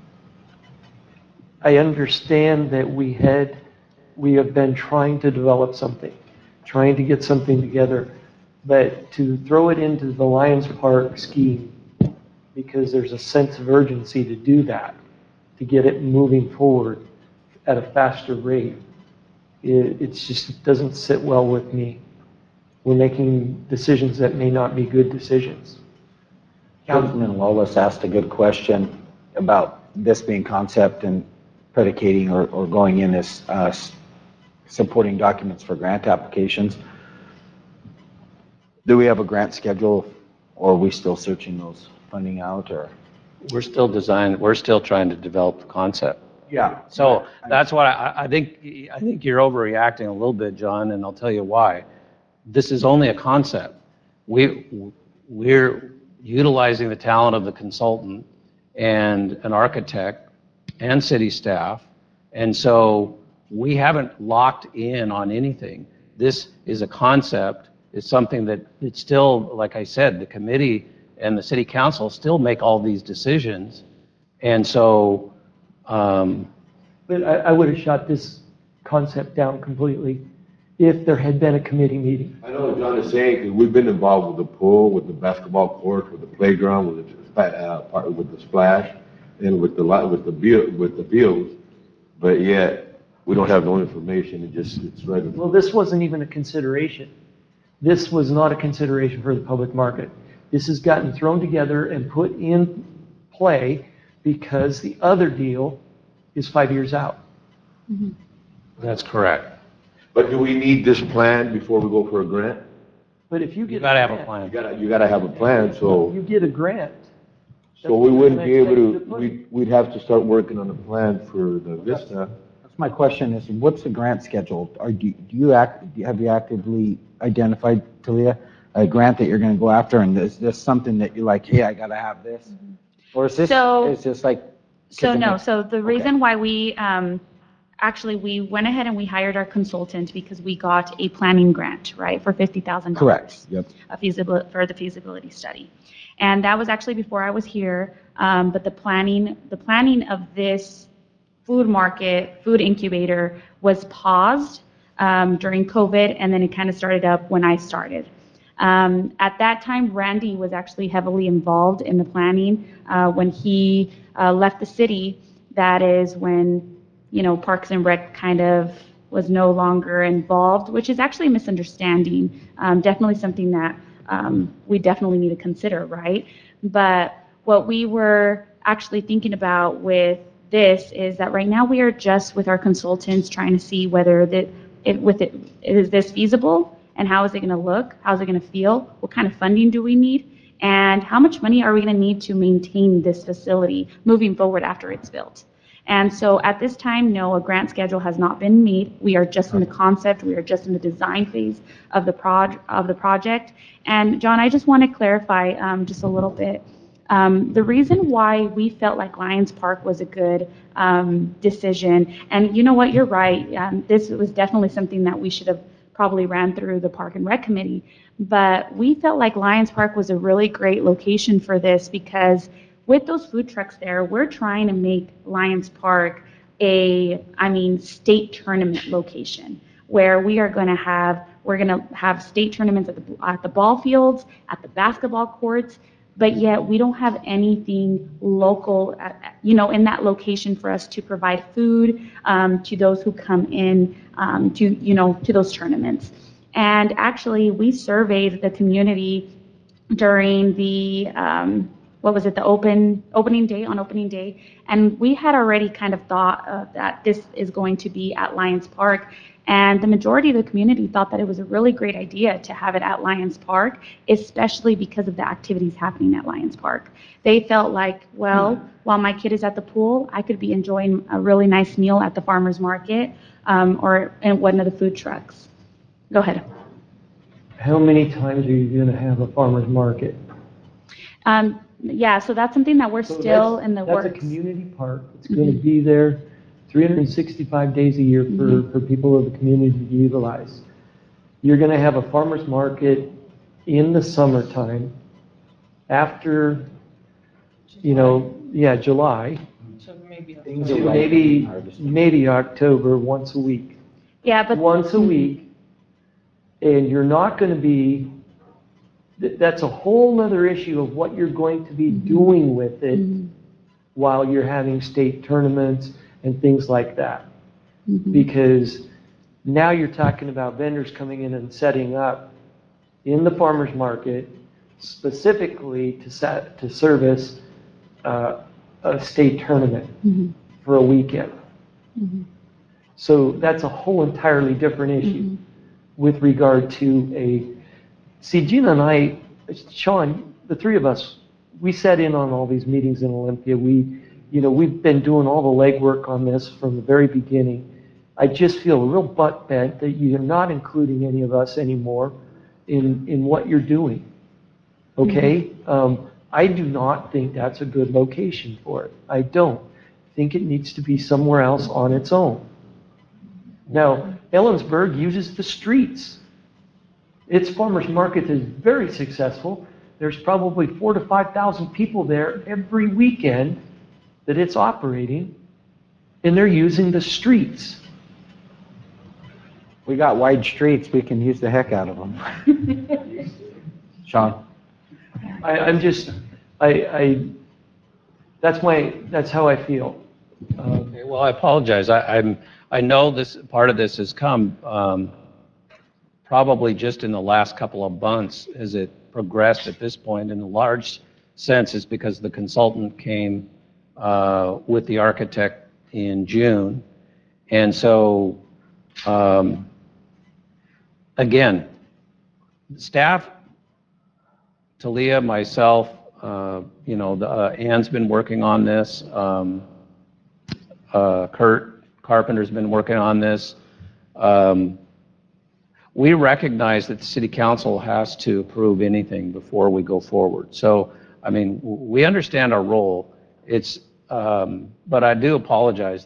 I understand that we had, we have been trying to develop something, trying to get something together, but to throw it into the Lions Park scheme, because there's a sense of urgency to do that, to get it moving forward at a faster rate, it, it's just, it doesn't sit well with me. We're making decisions that may not be good decisions. Councilman Wallace asked a good question about this being concept and predicating or, or going in as uh, supporting documents for grant applications. Do we have a grant schedule, or are we still searching those funding out, or? We're still design, we're still trying to develop the concept. Yeah. So that's what I, I think, I think you're overreacting a little bit, John, and I'll tell you why. This is only a concept. We, we're utilizing the talent of the consultant and an architect and city staff, and so we haven't locked in on anything. This is a concept. It's something that it's still, like I said, the committee and the city council still make all these decisions, and so. Um, But I, I would have shot this concept down completely if there had been a committee meeting. I know what John is saying, because we've been involved with the pool, with the basketball court, with the playground, with the, uh, part, with the splash, and with the, lot- with the, field- with the fields, but yet, we don't have no information, it just, it's right. in- Well, this wasn't even a consideration. This was not a consideration for the public market. This has gotten thrown together and put in play because the other deal is five years out. Mhm. That's correct. But do we need this plan before we go for a grant? But if you get. You gotta have a You plan. gotta, you gotta have a plan, so, You get a grant. so we wouldn't be able That's to, what we'd, we'd have to start working on a plan for the Vista. That's my question is, what's the grant schedule? Are, do do you act, do you- have you actively identified, Talia, a grant that you're gonna go after, and is this something that you're like, hey, I gotta have this? Or is this, So- is this like? So Kids no, and- so the reason why we um, actually, we went ahead and we hired our consultant because we got a planning grant, right, for fifty thousand dollars. Correct, yep. A feasibility, for the feasibility study. And that was actually before I was here, um, but the planning, the planning of this food market, food incubator was paused um, during COVID, and then it kind of started up when I started. Um, at that time, Randy was actually heavily involved in the planning. Uh, when he uh, left the city, that is when, you know, Parks and Rec kind of was no longer involved, which is actually a misunderstanding. Um, definitely something that um, we definitely need to consider, right? But what we were actually thinking about with this is that right now we are just with our consultants trying to see whether that it with it is this feasible, and how is it going to look, how is it going to feel, what kind of funding do we need, and how much money are we going to need to maintain this facility moving forward after it's built. And so at this time, no, a grant schedule has not been made. We are just in the concept, we are just in the design phase of the proj of the project. And John, I just want to clarify um, just a little bit. Um, the reason why we felt like Lions Park was a good um, decision, and you know what, you're right, um, this was definitely something that we should have probably ran through the Park and Rec Committee, but we felt like Lions Park was a really great location for this because with those food trucks there, we're trying to make Lions Park a, I mean, state tournament location where we are going to have, we're going to have state tournaments at the, at the ball fields, at the basketball courts, but yet we don't have anything local, uh, you know, in that location for us to provide food um, to those who come in um, to, you know, to those tournaments. And actually, we surveyed the community during the, um, what was it, the open opening day, on opening day, and we had already kind of thought uh, that this is going to be at Lions Park. And the majority of the community thought that it was a really great idea to have it at Lions Park, especially because of the activities happening at Lions Park. They felt like, well, mm-hmm. while my kid is at the pool, I could be enjoying a really nice meal at the farmer's market um, or in one of the food trucks. Go ahead. How many times are you going to have a farmer's market? Um, yeah, so that's something that we're So still that's- in the That's works. a community park. It's going to be there three hundred sixty-five days a year for, Mhm. for people of the community to utilize. You're going to have a farmer's market in the summertime after, you know, yeah, July, So maybe. Things to are ripe maybe, and harvested. maybe October, once a week. Yeah, but Once a week, and you're not going to be, th- that's a whole nother issue of what you're going to be doing with it Mhm. while you're having state tournaments and things like that. Mhm. Because now you're talking about vendors coming in and setting up in the farmer's market specifically to set, to service uh, a state tournament Mhm. for a weekend. Mhm. So that's a whole entirely different issue Mhm. with regard to a, see, Gina and I, Sean, the three of us, we sat in on all these meetings in Olympia. We, you know, we've been doing all the legwork on this from the very beginning. I just feel a real butt bent that you're not including any of us anymore in, in what you're doing. Okay? Um, I do not think that's a good location for it. I don't. I think it needs to be somewhere else on its own. Now, Ellensburg uses the streets. Its farmer's market is very successful. There's probably four to five thousand people there every weekend that it's operating, and they're using the streets. We got wide streets, we can use the heck out of them. Sean? I, I'm just, I, I, that's my, that's how I feel. Um, Okay, well, I apologize. I, I'm, I know this, part of this has come, um, probably just in the last couple of months as it progressed at this point. In a large sense, it's because the consultant came, uh, with the architect in June. And so, um, again, staff, Talia, myself, uh, you know, the, uh, Ann's been working on this. Um, uh, Kurt Carpenter's been working on this. Um, we recognize that the city council has to approve anything before we go forward. So, I mean, w- we understand our role. It's, um, but I do apologize that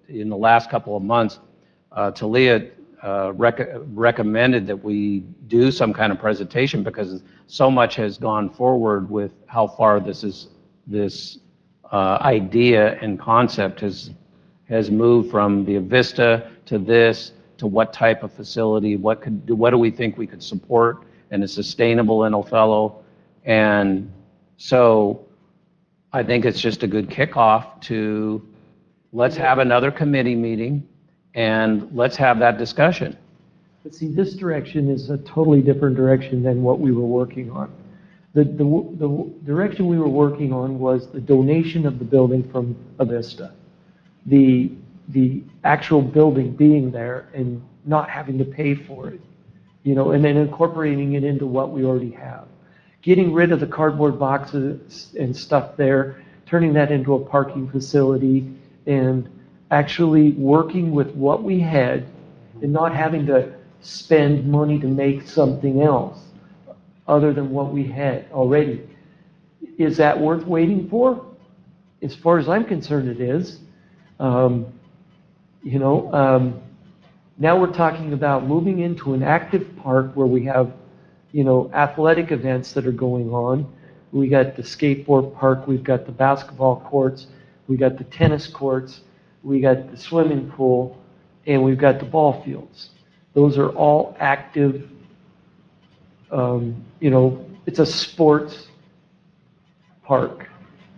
in the last couple of months, uh, Talia uh, rec- recommended that we do some kind of presentation because so much has gone forward with how far this is, this uh, idea and concept has has moved from the Avista to this, to what type of facility, what could, what do we think we could support and is sustainable in Othello. And so I think it's just a good kickoff to, let's have another committee meeting and let's have that discussion. But see, this direction is a totally different direction than what we were working on. The, the, the direction we were working on was the donation of the building from Avista. The, the actual building being there and not having to pay for it, you know, and then incorporating it into what we already have. Getting rid of the cardboard boxes and stuff there, turning that into a parking facility, and actually working with what we had and not having to spend money to make something else other than what we had already. Is that worth waiting for? As far as I'm concerned, it is. Um, you know, um, now we're talking about moving into an active park where we have, you know, athletic events that are going on. We got the skateboard park, we've got the basketball courts, we got the tennis courts, we got the swimming pool, and we've got the ball fields. Those are all active, um, you know, it's a sports park.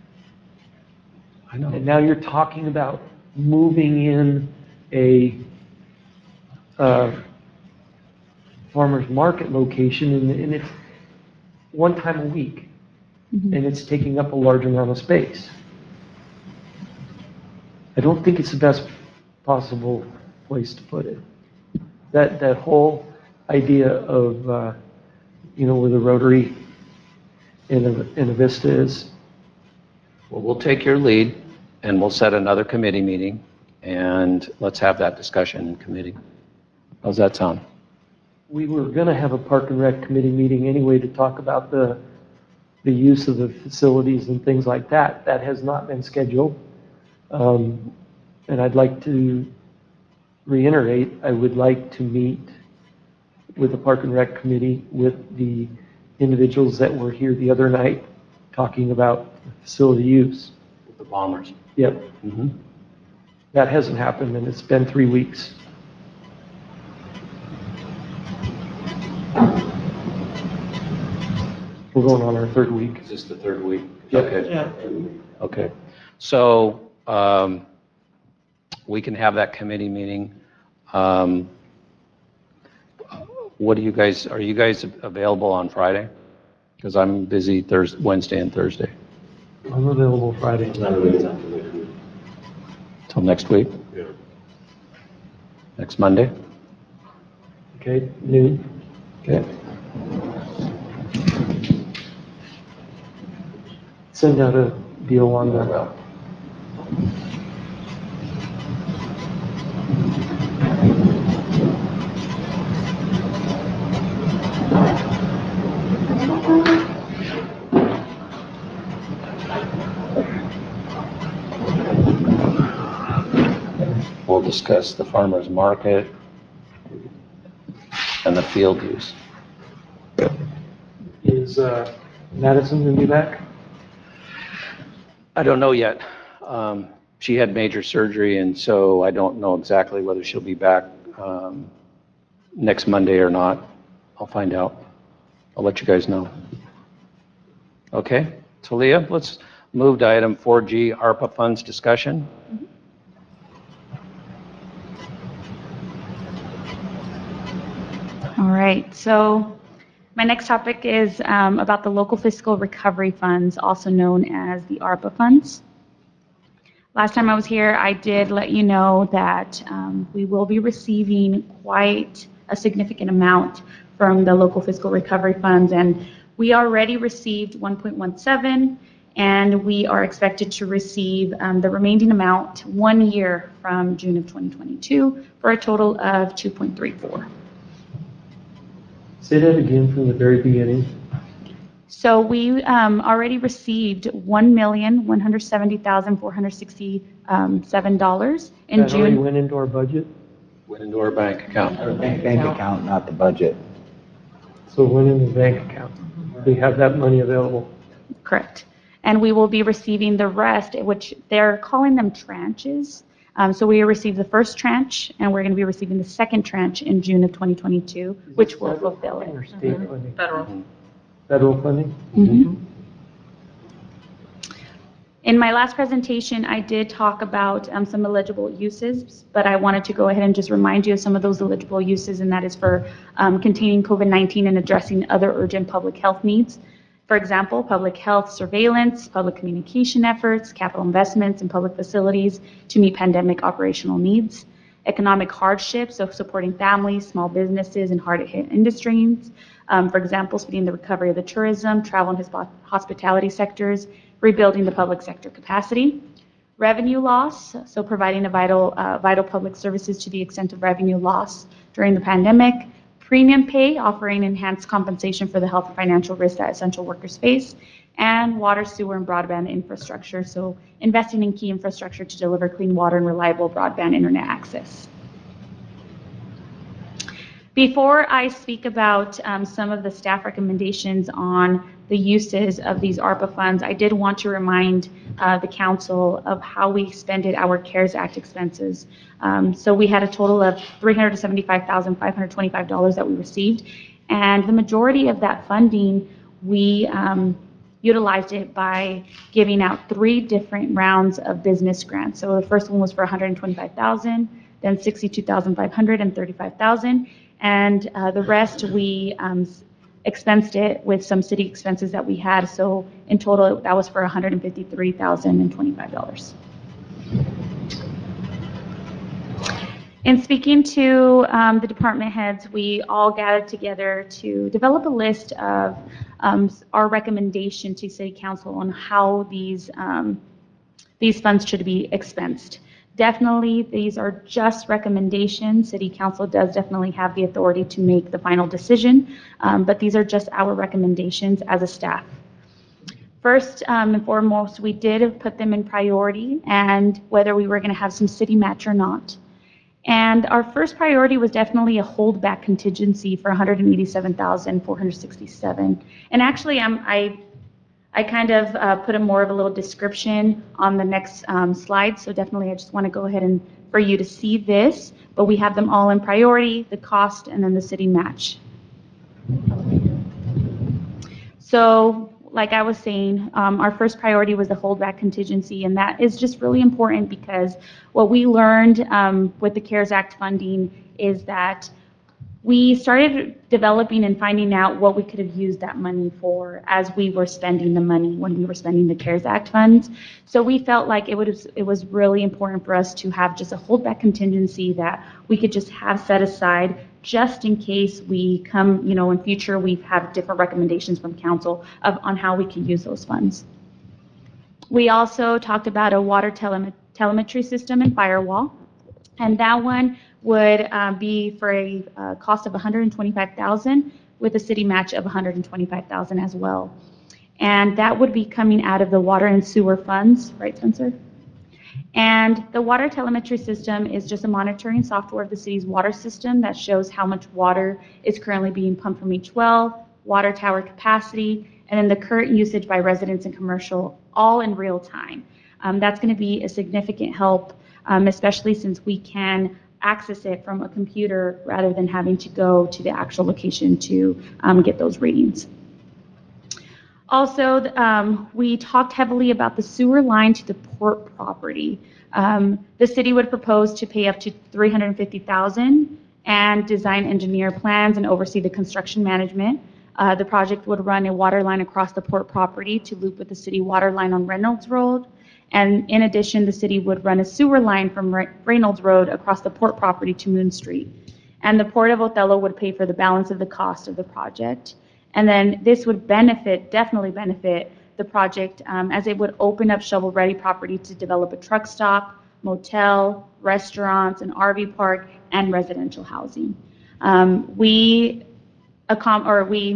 I know. And now you're talking about moving in a uh, farmer's market location, and, and it's one time a week, Mhm. and it's taking up a large amount of space. I don't think it's the best possible place to put it. That, that whole idea of, uh, you know, where the Rotary in a, in a Vista is. Well, we'll take your lead and we'll set another committee meeting and let's have that discussion in committee. How's that sound? We were gonna have a Park and Rec committee meeting anyway to talk about the, the use of the facilities and things like that. That has not been scheduled. Um, and I'd like to reiterate, I would like to meet with the Park and Rec committee with the individuals that were here the other night talking about facility use. The Bombers. Yep. Mm-hmm. That hasn't happened, and it's been three weeks. We're going on our third week. Is this the third week? Yep. Okay. Yeah. Okay. So um, we can have that committee meeting. Um, what do you guys, are you guys available on Friday? Because I'm busy Thursday, Wednesday and Thursday. I'm available Friday. Till next week? Yeah. Next Monday? Okay, noon. Okay. Send out a deal on the, We'll discuss the farmer's market and the field use. is uh, Madison gonna be back? I don't know yet. Um, She had major surgery, and so I don't know exactly whether she'll be back um, next Monday or not. I'll find out. I'll let you guys know. Okay, Talia, let's move to item four G, ARPA funds discussion. All right, so my next topic is um, about the local fiscal recovery funds, also known as the ARPA funds. Last time I was here, I did let you know that um, we will be receiving quite a significant amount from the local fiscal recovery funds, and we already received one point one seven, and we are expected to receive um, the remaining amount one year from June of twenty twenty-two for a total of two point three four. Say that again from the very beginning. So we um, already received one million, one hundred seventy thousand, four hundred sixty-seven dollars in That already June. went into our budget, Went into our bank account. Our bank bank account, not the budget. so it went in the bank account. We have that money available. Correct. And we will be receiving the rest, which they're calling them tranches. Um, So we received the first tranche, and we're going to be receiving the second tranche in June of twenty twenty-two, which will Federal fulfill funding it. Or state funding? Federal. Federal funding? Mhm. In my last presentation, I did talk about um, some eligible uses, but I wanted to go ahead and just remind you of some of those eligible uses, and that is for um, containing COVID nineteen and addressing other urgent public health needs. For example, public health surveillance, public communication efforts, capital investments in public facilities to meet pandemic operational needs, economic hardship, so supporting families, small businesses, and hard-hit industries. Um, for example, speeding the recovery of the tourism, travel, and hosp- hospitality sectors, rebuilding the public sector capacity. Revenue loss, so providing a vital, uh, vital public services to the extent of revenue loss during the pandemic. Premium pay, offering enhanced compensation for the health and financial risk that essential workers face. And water, sewer, and broadband infrastructure, so investing in key infrastructure to deliver clean water and reliable broadband internet access. Before I speak about um, some of the staff recommendations on the uses of these ARPA funds, I did want to remind uh, the council of how we expended our CARES Act expenses. Um, so we had a total of three hundred seventy-five thousand five hundred twenty-five dollars that we received, and the majority of that funding, we um, utilized it by giving out three different rounds of business grants. So the first one was for one hundred twenty-five thousand dollars, then sixty-two thousand five hundred dollars, and thirty-five thousand dollars. And uh, the rest we um, expensed it with some city expenses that we had. So in total, that was for one hundred fifty-three thousand twenty-five dollars. In speaking to um, the department heads, we all gathered together to develop a list of um, our recommendation to City Council on how these um, these funds should be expensed. Definitely, these are just recommendations. City Council does definitely have the authority to make the final decision, um, but these are just our recommendations as a staff. First um, and foremost, we did put them in priority and whether we were going to have some city match or not. And our first priority was definitely a holdback contingency for one hundred eighty-seven thousand four hundred sixty-seven. And actually, I'm, I I kind of uh, put a more of a little description on the next um, slide, so definitely I just want to go ahead and for you to see this, but we have them all in priority, the cost, and then the city match. So, like I was saying, um, our first priority was the holdback contingency, and that is just really important because what we learned um, with the CARES Act funding is that we started developing and finding out what we could have used that money for as we were spending the money when we were spending the CARES Act funds. So we felt like it was, it was really important for us to have just a holdback contingency that we could just have set aside just in case we come, you know, in future we have different recommendations from council of, on how we can use those funds. We also talked about a water tele telemetry system and firewall, and that one would uh, be for a uh, cost of one hundred twenty-five thousand dollars with a city match of one hundred twenty-five thousand dollars as well. And that would be coming out of the water and sewer funds, right, Spencer? And the water telemetry system is just a monitoring software of the city's water system that shows how much water is currently being pumped from each well, water tower capacity, and then the current usage by residents and commercial, all in real time. Um, that's going to be a significant help, um, especially since we can access it from a computer rather than having to go to the actual location to um, get those readings. Also, um, we talked heavily about the sewer line to the port property. Um, the city would propose to pay up to three hundred fifty thousand dollars and design engineer plans and oversee the construction management. Uh, the project would run a water line across the port property to loop with the city water line on Reynolds Road. And in addition, the city would run a sewer line from Reynolds Road across the port property to Moon Street. And the Port of Othello would pay for the balance of the cost of the project. And then this would benefit, definitely benefit the project um, as it would open up shovel-ready property to develop a truck stop, motel, restaurants, an R V park, and residential housing. Um, we, or we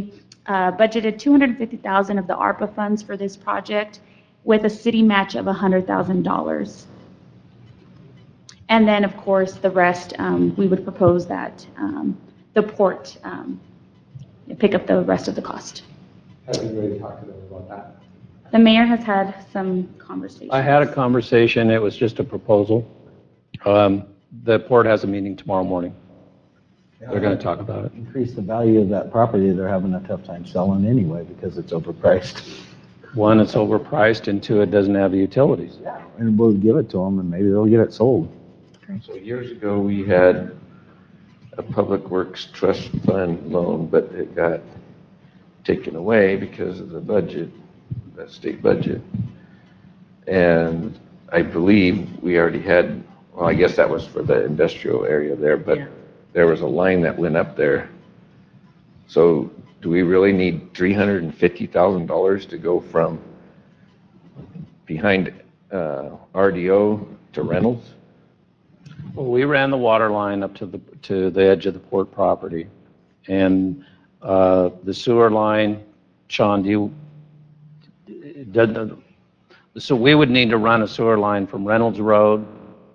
uh, budgeted two hundred fifty thousand dollars of the ARPA funds for this project with a city match of one hundred thousand dollars. And then, of course, the rest, um, we would propose that um, the port um, pick up the rest of the cost. Have you already talked to them about that? The mayor has had some conversations. I had a conversation, it was just a proposal. Um, The port has a meeting tomorrow morning. They're going to talk about it. Increase the value of that property, they're having a tough time selling anyway because it's overpriced. One, it's overpriced, and two, it doesn't have the utilities. And we'll give it to them and maybe they'll get it sold. So years ago, we had a Public Works Trust Fund loan, but it got taken away because of the budget, the state budget. And I believe we already had, well, I guess that was for the industrial area there, but Yeah. there was a line that went up there. So do we really need three hundred fifty thousand dollars to go from behind uh, R D O to Reynolds? Well, we ran the water line up to the, to the edge of the port property. And uh, the sewer line, Sean, do you, it doesn't, so we would need to run a sewer line from Reynolds Road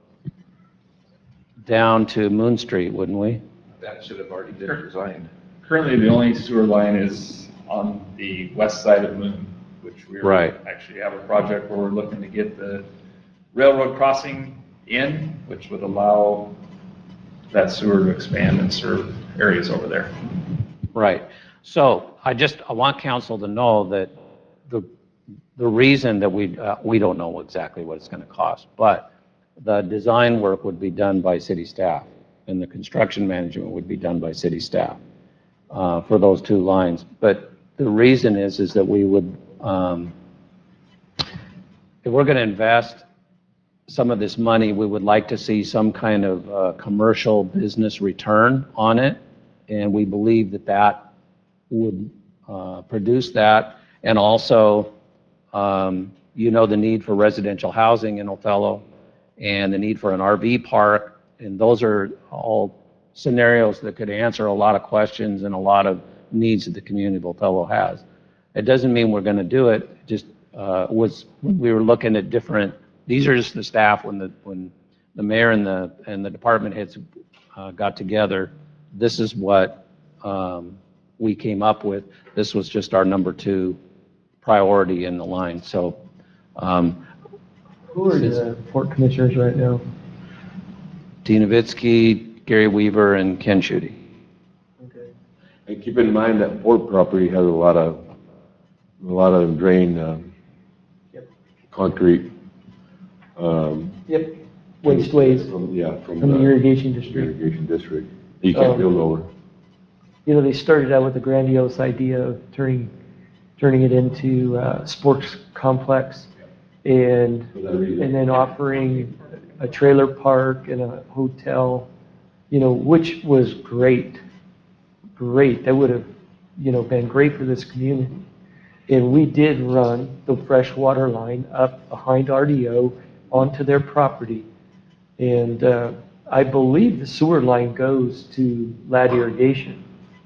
down to Moon Street, wouldn't we? That should have already been designed. Currently, the only sewer line is on the west side of Moon, which we Right. actually have a project where we're looking to get the railroad crossing in, which would allow that sewer to expand and serve areas over there. Right. So I just, I want council to know that the, the reason that we, uh, we don't know exactly what it's going to cost, but the design work would be done by city staff and the construction management would be done by city staff uh, for those two lines. But the reason is, is that we would, um, if we're going to invest some of this money, we would like to see some kind of uh, commercial business return on it. And we believe that that would uh, produce that. And also, um, you know, the need for residential housing in Othello and the need for an R V park. And those are all scenarios that could answer a lot of questions and a lot of needs that the community of Othello has. It doesn't mean we're going to do it. It just uh, was, we were looking at different, these are just the staff when the, when the mayor and the, and the department heads uh, got together. This is what um, we came up with. This was just our number two priority in the line. So, um, Who are the port commissioners right now? Dean Novitsky, Gary Weaver, and Ken Schutte. Okay. And keep in mind that port property has a lot of, a lot of drain, um, Yep. concrete. um, Yep, wasteways From, yeah, from from the the irrigation district. irrigation district. You can't Um, build over. You know, they started out with a grandiose idea of turning, turning it into a sports complex and, For that reason. and then offering a trailer park and a hotel, you know, which was great, great. That would have, you know, been great for this community. And we did run the fresh water line up behind R D O onto their property. And uh, I believe the sewer line goes to Ladd Irrigation.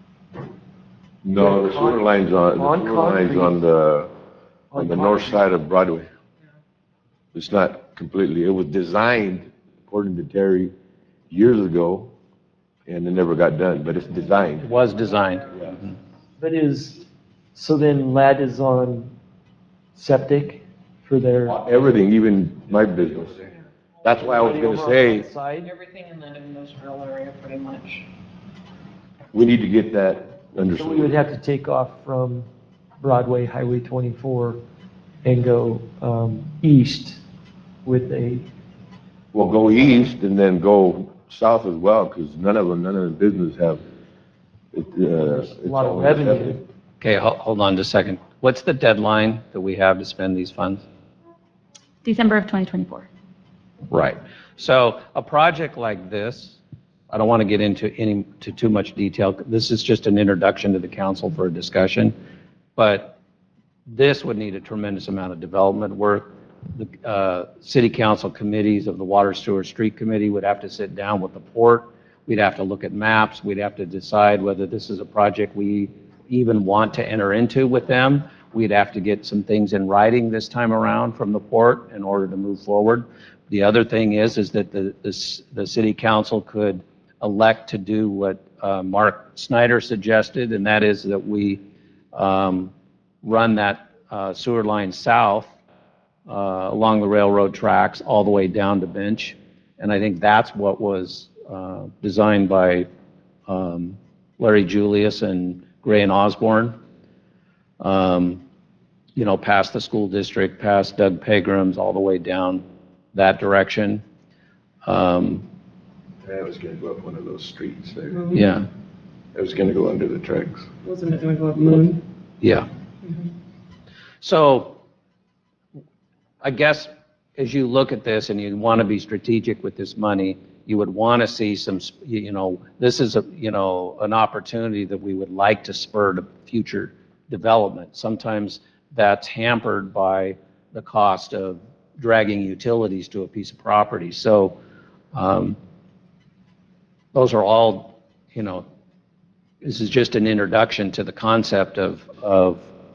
No, the sewer On- line's on, the on sewer line's concrete. on the, on the north concrete. side of Broadway. It's not completely, it was designed, according to Terry, years ago, and it never got done, but it's It designed. was designed. But is, so then Ladd is on septic for their. Everything, even my business. That's why I was gonna say, Side? Everything in that industrial area, pretty much. we need to get that So we would understood. have to take off from Broadway, Highway twenty-four, and go um, east with a, Well, go east and then go south as well, because none of them, none of the business have, it, uh. a lot of revenue. Okay, ho- hold on just a second. What's the deadline that we have to spend these funds? December of twenty twenty-four. Right. So a project like this, I don't want to get into any, to too much detail. This is just an introduction to the council for a discussion. But this would need a tremendous amount of development work. The uh, city council committees of the Water Sewer Street Committee would have to sit down with the port. We'd have to look at maps. We'd have to decide whether this is a project we even want to enter into with them. We'd have to get some things in writing this time around from the port in order to move forward. The other thing is, is that the, the, the city council could elect to do what uh, Mark Snyder suggested, and that is that we um, run that uh, sewer line south uh, along the railroad tracks all the way down to Bench. And I think that's what was uh, designed by um, Larry Julius and Gray and Osborne. Um, you know, past the school district, past Doug Pegram's, all the way down that direction. Um, That was gonna go up one of those streets there. yeah, It was gonna go under the tracks. Wasn't it gonna go up Moon? yeah. So I guess as you look at this and you want to be strategic with this money, you would want to see some, you know, this is a, you know, an opportunity that we would like to spur to future development. Sometimes that's hampered by the cost of dragging utilities to a piece of property. So um, those are all, you know, this is just an introduction to the concept of, of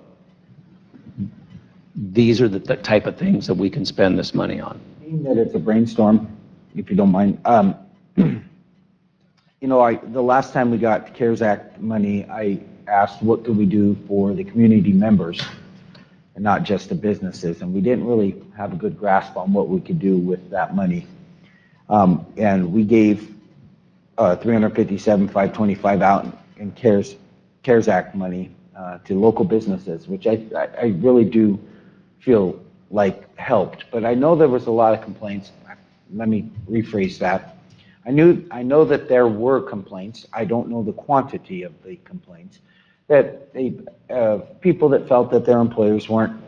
these are the th- type of things that we can spend this money on. Being that it's a brainstorm, if you don't mind. Um, you know, I, the last time we got CARES Act money, I asked what could we do for the community members and not just the businesses, and we didn't really have a good grasp on what we could do with that money. Um, and we gave uh, three hundred fifty-seven thousand five hundred twenty-five out in CARES, CARES Act money uh, to local businesses, which I, I, I really do feel like helped. But I know there was a lot of complaints. Let me rephrase that. I knew, I know that there were complaints. I don't know the quantity of the complaints. That they, uh, people that felt that their employers weren't,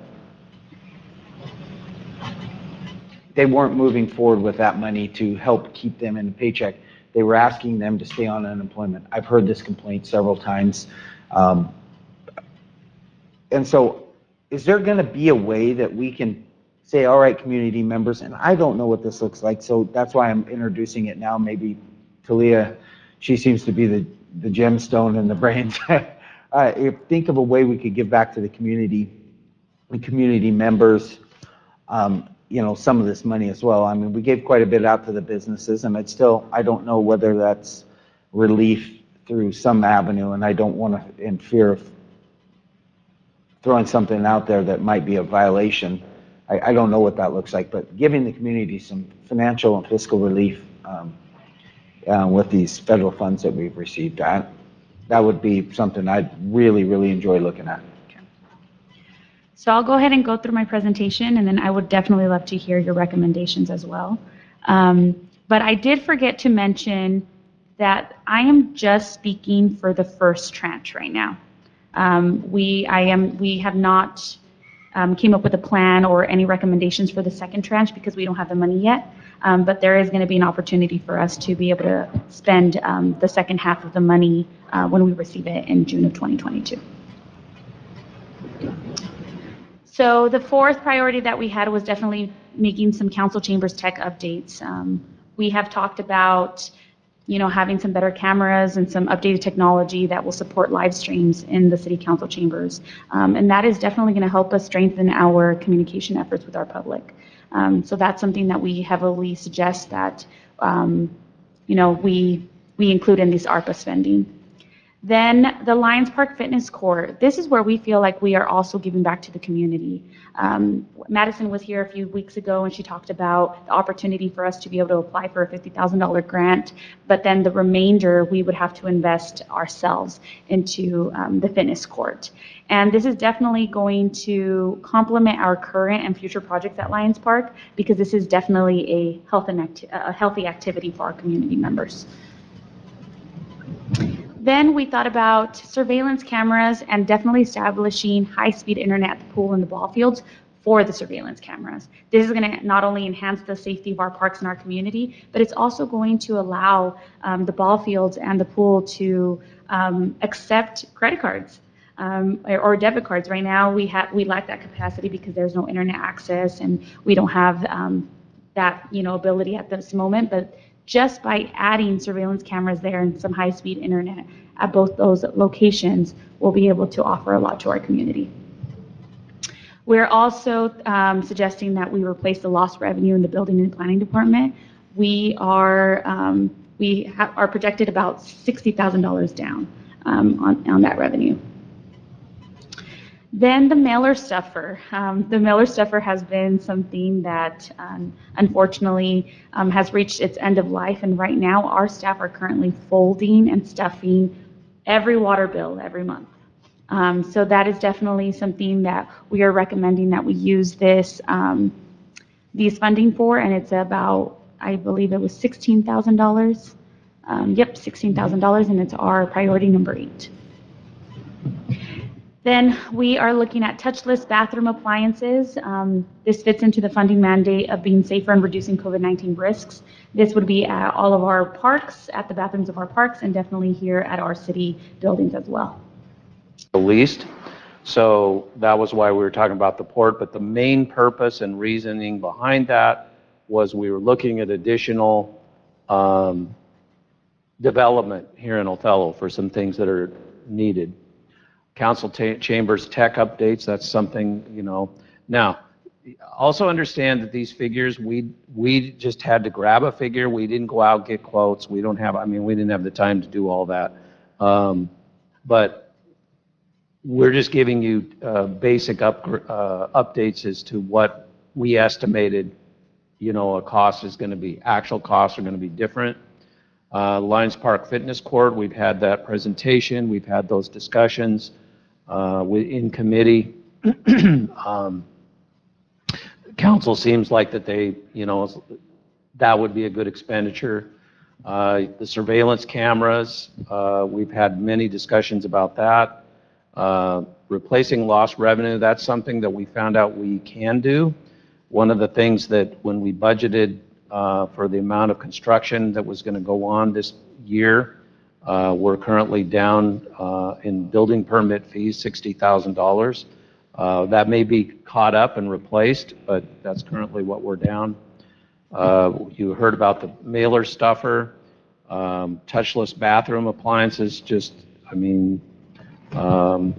they weren't moving forward with that money to help keep them in a paycheck. They were asking them to stay on unemployment. I've heard this complaint several times. Um, and so is there going to be a way that we can say, all right, community members, and I don't know what this looks like, so that's why I'm introducing it now. Maybe Talia, she seems to be the, the gemstone and the brains. uh, if, think of a way we could give back to the community, the community members, um, you know, some of this money as well. I mean, we gave quite a bit out to the businesses, and it's still, I don't know whether that's relief through some avenue, and I don't want to, in fear of throwing something out there that might be a violation. I, I don't know what that looks like, but giving the community some financial and fiscal relief um, uh, with these federal funds that we've received, that, that would be something I'd really, really enjoy looking at. So I'll go ahead and go through my presentation, and then I would definitely love to hear your recommendations as well. Um, but I did forget to mention that I am just speaking for the first tranche right now. Um, we, I am, we have not um, came up with a plan or any recommendations for the second tranche because we don't have the money yet. Um, but there is going to be an opportunity for us to be able to spend um, the second half of the money uh, when we receive it in June of twenty twenty-two. So the fourth priority that we had was definitely making some council chambers tech updates. Um, we have talked about, you know, having some better cameras and some updated technology that will support live streams in the city council chambers. Um, and that is definitely going to help us strengthen our communication efforts with our public. Um, so that's something that we heavily suggest that, um, you know, we, we include in this ARPA spending. Then the Lions Park Fitness Court. This is where we feel like we are also giving back to the community. Um, Madison was here a few weeks ago and she talked about the opportunity for us to be able to apply for a fifty thousand dollar grant, but then the remainder we would have to invest ourselves into um, the fitness court. And this is definitely going to complement our current and future projects at Lions Park because this is definitely a, health and acti- a healthy activity for our community members. Then we thought about surveillance cameras and definitely establishing high-speed internet at the pool and the ball fields for the surveillance cameras. This is going to not only enhance the safety of our parks and our community, but it's also going to allow um, the ball fields and the pool to um, accept credit cards um, or, or debit cards. Right now, we have we lack that capacity because there's no internet access and we don't have um, that you know ability at this moment. But just by adding surveillance cameras there and some high-speed internet at both those locations, we'll be able to offer a lot to our community. We're also um, suggesting that we replace the lost revenue in the building and planning department. We are um, we ha- are projected about sixty thousand dollars down um, on, on that revenue. Then the mailer stuffer. Um, the mailer stuffer has been something that um, unfortunately um, has reached its end of life, and right now our staff are currently folding and stuffing every water bill every month. Um, so that is definitely something that we are recommending that we use this um, these funding for, and it's about, I believe it was sixteen thousand dollars. Um, yep, sixteen thousand dollars, and it's our priority number eight. Then we are looking at touchless bathroom appliances. Um, this fits into the funding mandate of being safer and reducing COVID nineteen risks. This would be at all of our parks, at the bathrooms of our parks, and definitely here at our city buildings as well. The least. So that was why we were talking about the port, but the main purpose and reasoning behind that was we were looking at additional um, development here in Othello for some things that are needed. Council chambers tech updates, that's something, you know. Now, also understand that these figures, we we just had to grab a figure. We didn't go out, get quotes. We don't have, I mean, we didn't have the time to do all that. Um, but we're just giving you uh, basic up, uh, updates as to what we estimated, you know, a cost is going to be. Actual costs are going to be different. Uh, Lions Park Fitness Court, we've had that presentation. We've had those discussions uh, in committee. um, council seems like that they, you know, that would be a good expenditure. Uh, the surveillance cameras, uh, we've had many discussions about that. Uh, replacing lost revenue, that's something that we found out we can do. One of the things that when we budgeted uh, for the amount of construction that was going to go on this year, uh, we're currently down uh, in building permit fees, sixty thousand dollars. Uh, that may be caught up and replaced, but that's currently what we're down. Uh, you heard about the mailer stuffer, um, touchless bathroom appliances, just, I mean, Um,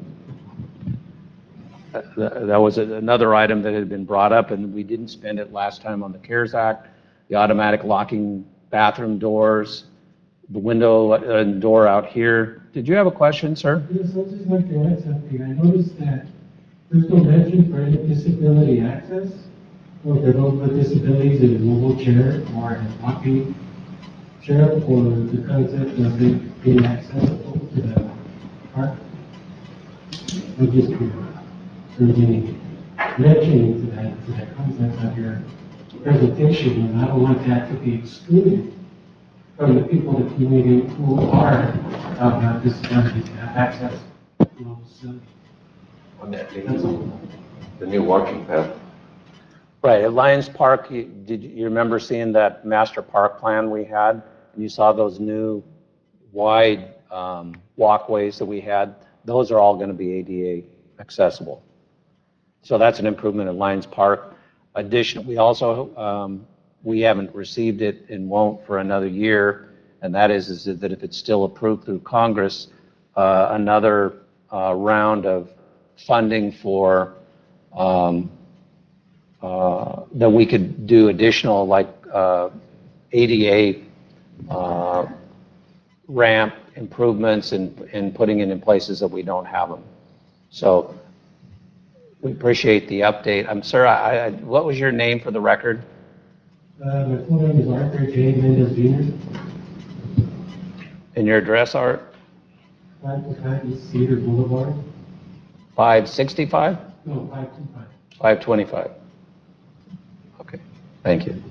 that, that was another item that had been brought up, and we didn't spend it last time on the CARES Act. The automatic locking bathroom doors, the window and door out here. Did you have a question, sir? Yes, I just like to add something. I noticed that there's no mention for any disability access, or for those with disabilities in a mobile chair or a walking chair, or the concept of it being accessible to the park. I'm just curious. There's any mentioning to that, to that concept of your presentation, and I don't want that to be excluded from the people in the community who are of uh, disabilities to have access to those facilities. On that, the new walking path. Right, at Lions Park, you, did you remember seeing that master park plan we had? And you saw those new wide um, walkways that we had. Those are all going to be A D A accessible. So that's an improvement at Lions Park. Addition, we also, um, we haven't received it and won't for another year, and that is, is that if it's still approved through Congress, uh, another uh, round of funding for um, uh, that we could do additional, like uh, A D A uh, ramp improvements and, and putting it in places that we don't have them. So we appreciate the update. I'm sorry, I, I, what was your name for the record? Uh, my full name is Arthur J. Mendez Junior And your address, Art? five to five East Cedar Boulevard. five sixty-five? No, five two five. five twenty-five. Okay, thank you.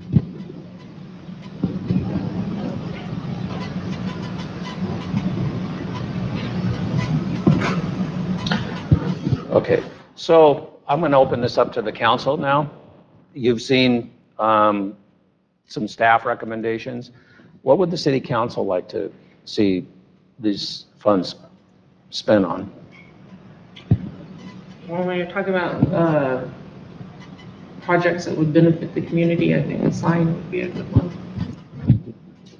Okay, so I'm going to open this up to the council now. You've seen um, some staff recommendations. What would the city council like to see these funds spent on? Well, when you're talking about uh, projects that would benefit the community, I think a sign would be a good one.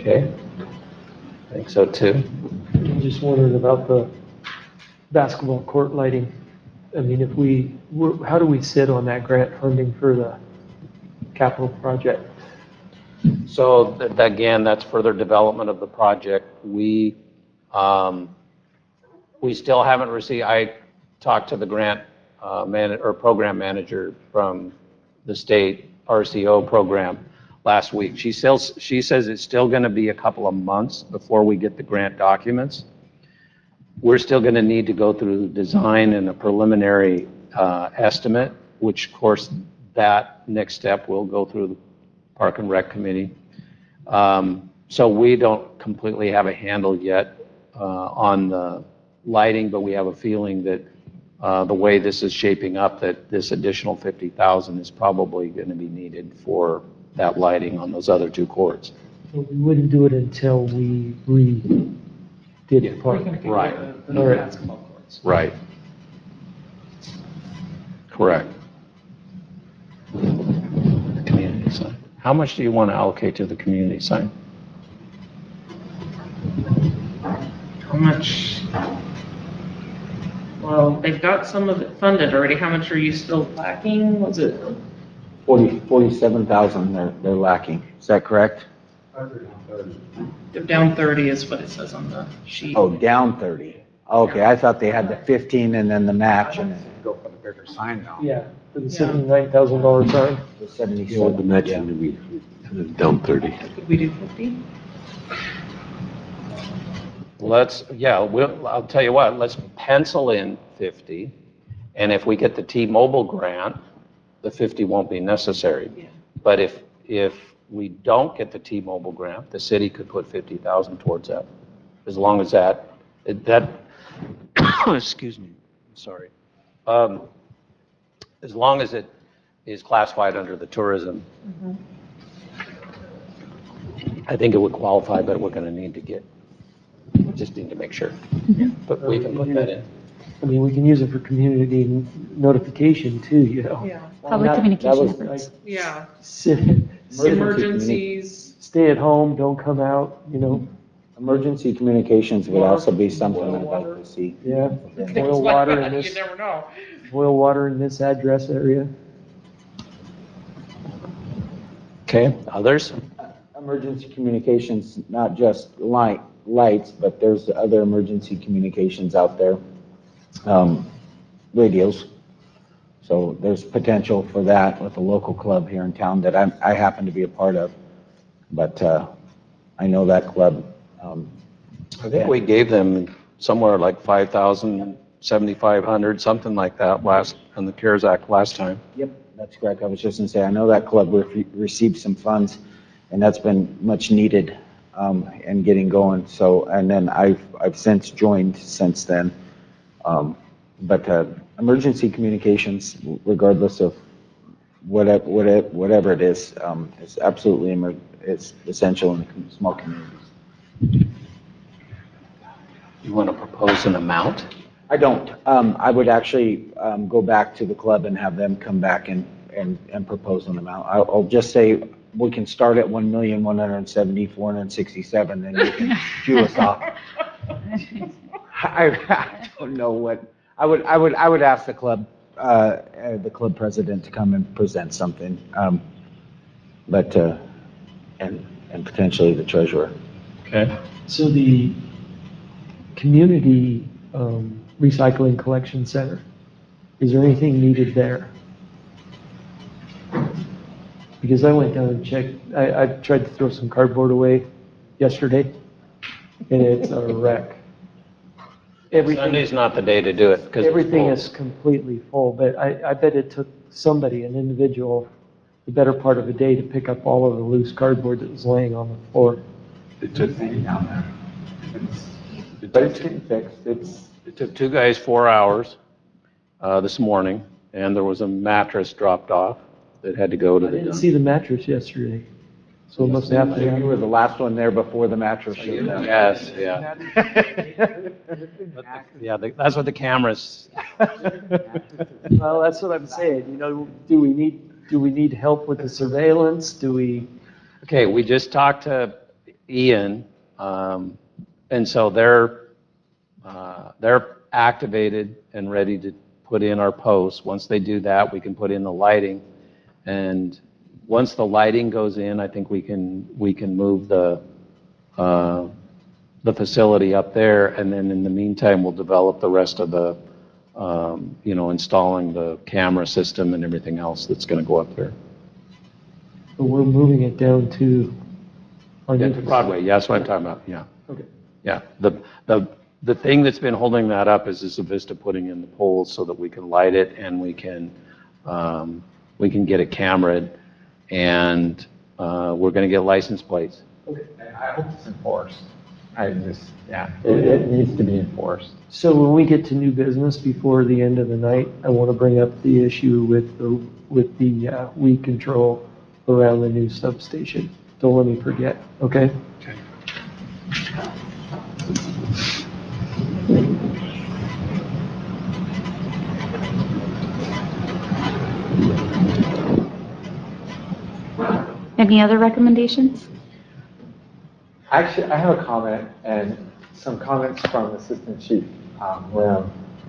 Okay. I think so too. I'm just wondering about the basketball court lighting. I mean, if we, we're- how do we sit on that grant funding for the capital project? So th- again, that's further development of the project. We, um, we still haven't received, I talked to the grant uh, man, or program manager from the state R C O program last week. She still, she says it's still going to be a couple of months before we get the grant documents. We're still going to need to go through the design and a preliminary uh, estimate, which of course that next step will go through the Park and Rec Committee. Um, so we don't completely have a handle yet uh, on the lighting, but we have a feeling that uh, the way this is shaping up, that this additional fifty thousand is probably going to be needed for that lighting on those other two courts. So we wouldn't do it until we redid the park. Right. The new basketball courts. Right. Correct. The community sign. How much do you want to allocate to the community sign? How much? Well, they've got some of it funded already. How much are you still lacking? Was it? Forty, forty-seven thousand they're, they're lacking. Is that correct? They're down thirty is what it says on the sheet. Oh, down thirty. Okay, I thought they had the fifteen and then the match and then go for the bigger sign now. Yeah, for the seventy-nine thousand dollar sign. The Yeah, with the seventy-seven. matching, we, we down thirty. Could we do fifty? Let's, yeah, we'll, I'll tell you what, let's pencil in fifty. And if we get the T-Mobile grant, the fifty won't be necessary. Yeah. But if, if we don't get the T-Mobile grant, the city could put fifty thousand towards that. As long as that, that, excuse me, sorry. Um, As long as it is classified under the tourism, I think it would qualify, but we're going to need to get, we just need to make sure. But we can put that in. I mean, we can use it for community notification too, you know? Yeah. Public that- communication that was efforts. Yeah. Sit, Emergencies. stay at home, don't come out, you know? Emergency communications would also be something I'd like to see. Yeah. Things Boil like water that, in You this, never know. boil water in this address area. Okay, others? Emergency communications, not just light, lights, but there's other emergency communications out there. Um, radios. So there's potential for that with a local club here in town that I, I happen to be a part of. But, uh, I know that club, um, I think we gave them somewhere like five thousand, seventy-five hundred, something like that last, on the CARES Act last time. Yep, that's correct. I was just gonna say, I know that club re- received some funds, and that's been much needed, um, and getting going. So, and then I've, I've since joined since then. Um, but, uh, emergency communications, regardless of whatever, whatever, whatever it is, um, is absolutely, emer- it's essential in the com- small communities. You want to propose an amount? I don't. Um, I would actually, um, go back to the club and have them come back and, and, and propose an amount. I'll, I'll just say, we can start at one million, one hundred seventy, four hundred sixty-seven, then you can chew us off. I, I don't know what, I would, I would, I would ask the club, uh, uh, the club president to come and present something. Um, but, uh, and, and potentially the treasurer. Okay. So the community um, recycling collection center, is there anything needed there? Because I went down and checked, I, I tried to throw some cardboard away yesterday, and it's a wreck. Everything, Sunday's not the day to do it because everything is completely full, but I, I bet it took somebody, an individual, the better part of a day to pick up all of the loose cardboard that was laying on the floor. It took, But it's getting fixed. It's, It took two guys four hours uh, this morning, and there was a mattress dropped off that had to go to I the didn't dump. see the mattress yesterday, so it must have you happened. were the last one there before the mattress showed up. Yes, yeah. But the- Yeah, the- that's what the cameras, Well, that's what I'm saying, you know, do we need, do we need help with the surveillance? Do we, okay, we just talked to Ian, um, and so they're, uh, they're activated and ready to put in our posts. Once they do that, we can put in the lighting. And once the lighting goes in, I think we can, we can move the, uh, the facility up there. And then in the meantime, we'll develop the rest of the, um, you know, installing the camera system and everything else that's going to go up there. But we're moving it down to our Yeah, new to Broadway, yeah, that's what I'm talking about, yeah. Okay. Yeah, the, the, the thing that's been holding that up is is Avista putting in the poles so that we can light it and we can, um, we can get it cameraed, and, uh, we're gonna get license plates. Okay, I hope it's enforced. I just, yeah, it, it needs to be enforced. So when we get to new business before the end of the night, I want to bring up the issue with the, with the uh, weed control around the new substation. Don't let me forget, okay? Okay. Any other recommendations? Actually, I have a comment and some comments from Assistant Chief um, Lim.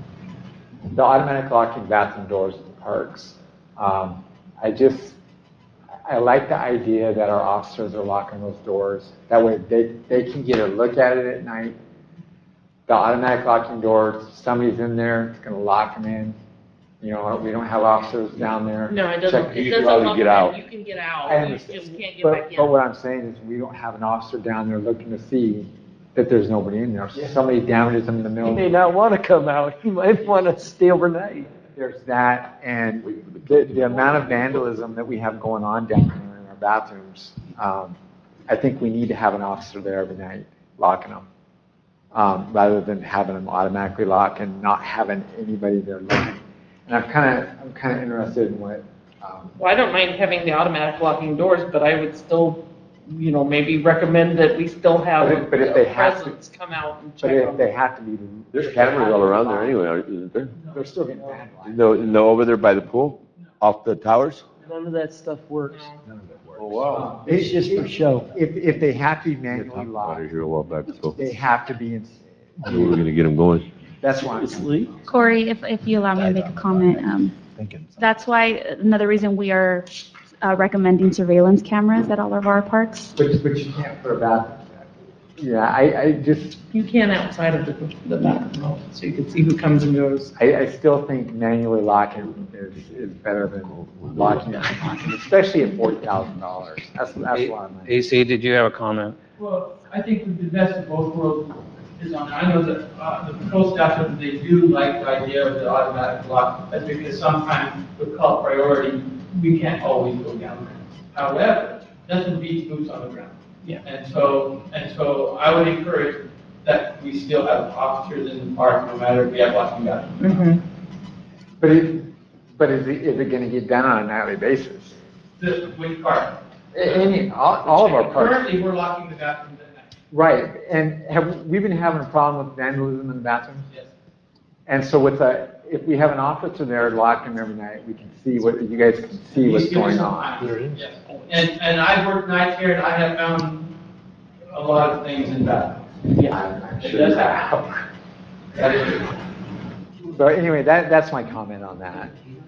The automatic locking bathroom doors at the parks. Um, I just, I like the idea that our officers are locking those doors. That way they, they can get a look at it at night. The automatic locking doors, if somebody's in there, it's gonna lock them in. You know, we don't have officers down there. No, it doesn't, Check- it You doesn't can probably lock get them out. in. You can get out, I you understand. just can't get But, back but in. what I'm saying is we don't have an officer down there looking to see that there's nobody in there. So somebody damages them in the You middle. may not want to come out, you might want to stay overnight. There's that, and the, the amount of vandalism that we have going on down there in our bathrooms, um, I think we need to have an officer there every night locking them, um, rather than having them automatically lock and not having anybody there looking. And I'm kind of, I'm kind of interested in what, um, Well, I don't mind having the automatic locking doors, but I would still, you know, maybe recommend that we still have But if- but if they a have to- presence come out and but check if them. they have to be. There's cameras all around there anyway, aren't- isn't there? They're still getting vandalized. No, no, over there by the pool, off the towers? None of that stuff works. Oh, wow. It's just for show. If, if they have to be I manually talked about locked, it here a while back, so they have to be in, we were gonna get them going. that's why I'm. Seriously? Corey, if, if you allow me to make a comment, um, Thinking. that's why, another reason we are uh, recommending surveillance cameras at all of our parks. But, but you can't put a bathroom. Yeah, I, I just, You can outside of the, the bathroom, so you can see who comes and goes. I, I still think manually locking is, is better than locking and unlocking, especially at forty thousand dollars. That's, that's why I'm. A C, did you have a comment? Well, I think the best of both worlds is on, I know that uh, the patrol staff, said that they do like the idea of the automatic lock, that's because sometimes with call priority, we can't always go down there. However, nothing beats boots on the ground. Yeah. And so, and so I would encourage that we still have officers in the park, no matter if we have locking down. Mm-hmm. But it, but is it, is it gonna get done on a nightly basis? The, which part? A- Any, all, all of our parks. Currently, we're locking the bathrooms at night. Right, and have, we been having a problem with vandalism in the bathrooms? Yes. And so with a, if we have an officer there locking them every night, we can see what, you guys can see what's He's given going some on. time. Yes. And, and I've worked nights here and I have found a lot of things in bathrooms. Yeah, I'm I'm It sure does that. happen. That is true. But anyway, that, that's my comment on that.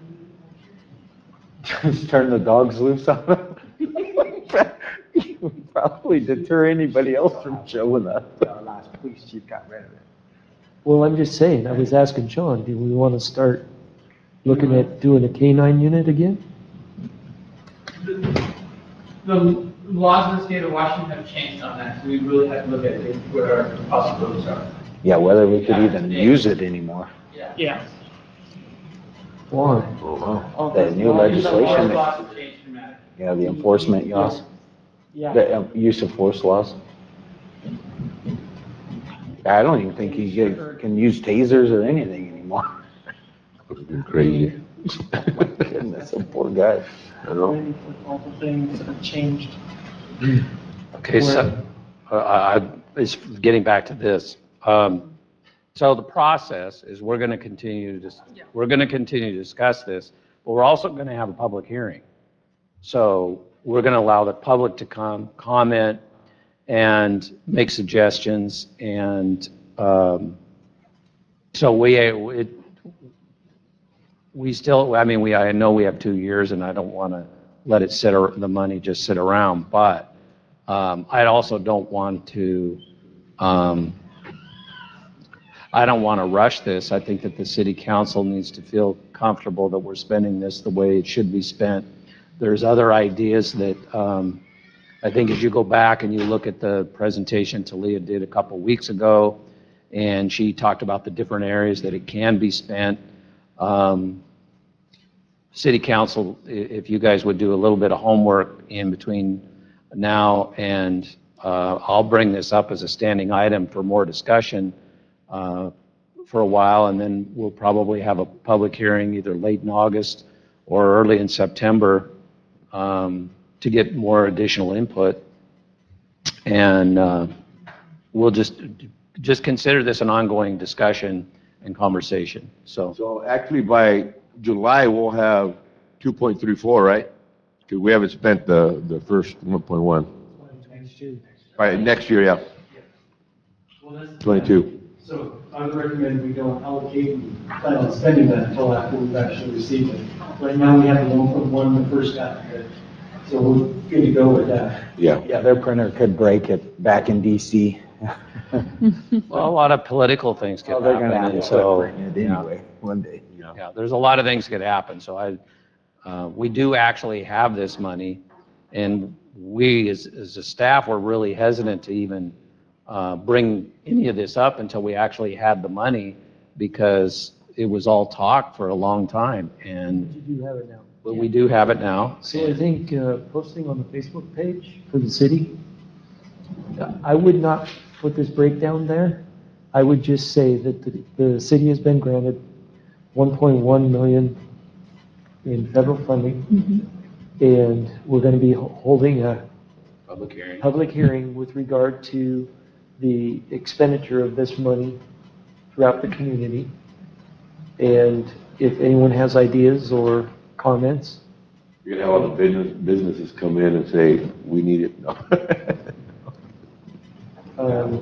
Just turn the dogs loose on them. You would probably deter anybody else from showing up. Our last police chief got rid of it. Well, I'm just saying, I was asking Sean, do we want to start looking at doing a K nine unit again? The the laws of the state of Washington have changed on that, so we really have to look at it, what our possibilities are. Yeah, whether we could even use it anymore. Yeah. Yeah. Why? Oh, wow. The new legislation, Laws have changed dramatically. yeah, the enforcement laws, the uh, use of force laws. I don't even think you get- can use tasers or anything anymore. It's been crazy. Oh my goodness, some poor guy. I know. Ready for all the things that have changed. Okay, so, uh, I, I- it's getting back to this. Um, So the process is we're going to continue to, dis- we're going to continue to discuss this, but we're also going to have a public hearing. So we're going to allow the public to come, comment, and make suggestions. And um, so we, it, we still, I mean, we, I know we have two years and I don't want to let it sit, ar- the money just sit around, but um, I also don't want to, um, I don't want to rush this. I think that the city council needs to feel comfortable that we're spending this the way it should be spent. There's other ideas that um, I think as you go back and you look at the presentation Talia did a couple weeks ago, and she talked about the different areas that it can be spent. Um, City council, i- if you guys would do a little bit of homework in between now and uh, I'll bring this up as a standing item for more discussion uh, for a while, and then we'll probably have a public hearing either late in August or early in September um, to get more additional input. And uh, we'll just, just consider this an ongoing discussion and conversation, so. So actually by July, we'll have two point three four, right? Because we haven't spent the, the first one point one. Next year. Right, next year, yeah, Well, that's- twenty-two. So I would recommend we don't allocate and plan on spending that until after we've actually received it. Right now, we have the one point one the first half of it, so we're good to go with that. Yeah. Yeah, their printer could break it back in D C. Well, a lot of political things could Well, they're gonna happen, have and to so, print it anyway, one day. yeah, there's a lot of things could happen. So I, uh, we do actually have this money, and we, as, as a staff, were really hesitant to even uh, bring any of this up until we actually had the money, because it was all talk for a long time, and You do have it now. but we do have it now. So I think uh, posting on the Facebook page for the city, I would not put this breakdown there. I would just say that the, the city has been granted one point one million in federal funding, and we're going to be ho- holding a Public hearing. public hearing with regard to the expenditure of this money throughout the community. And if anyone has ideas or comments, You're gonna have all the business, businesses come in and say, we need it. No. um,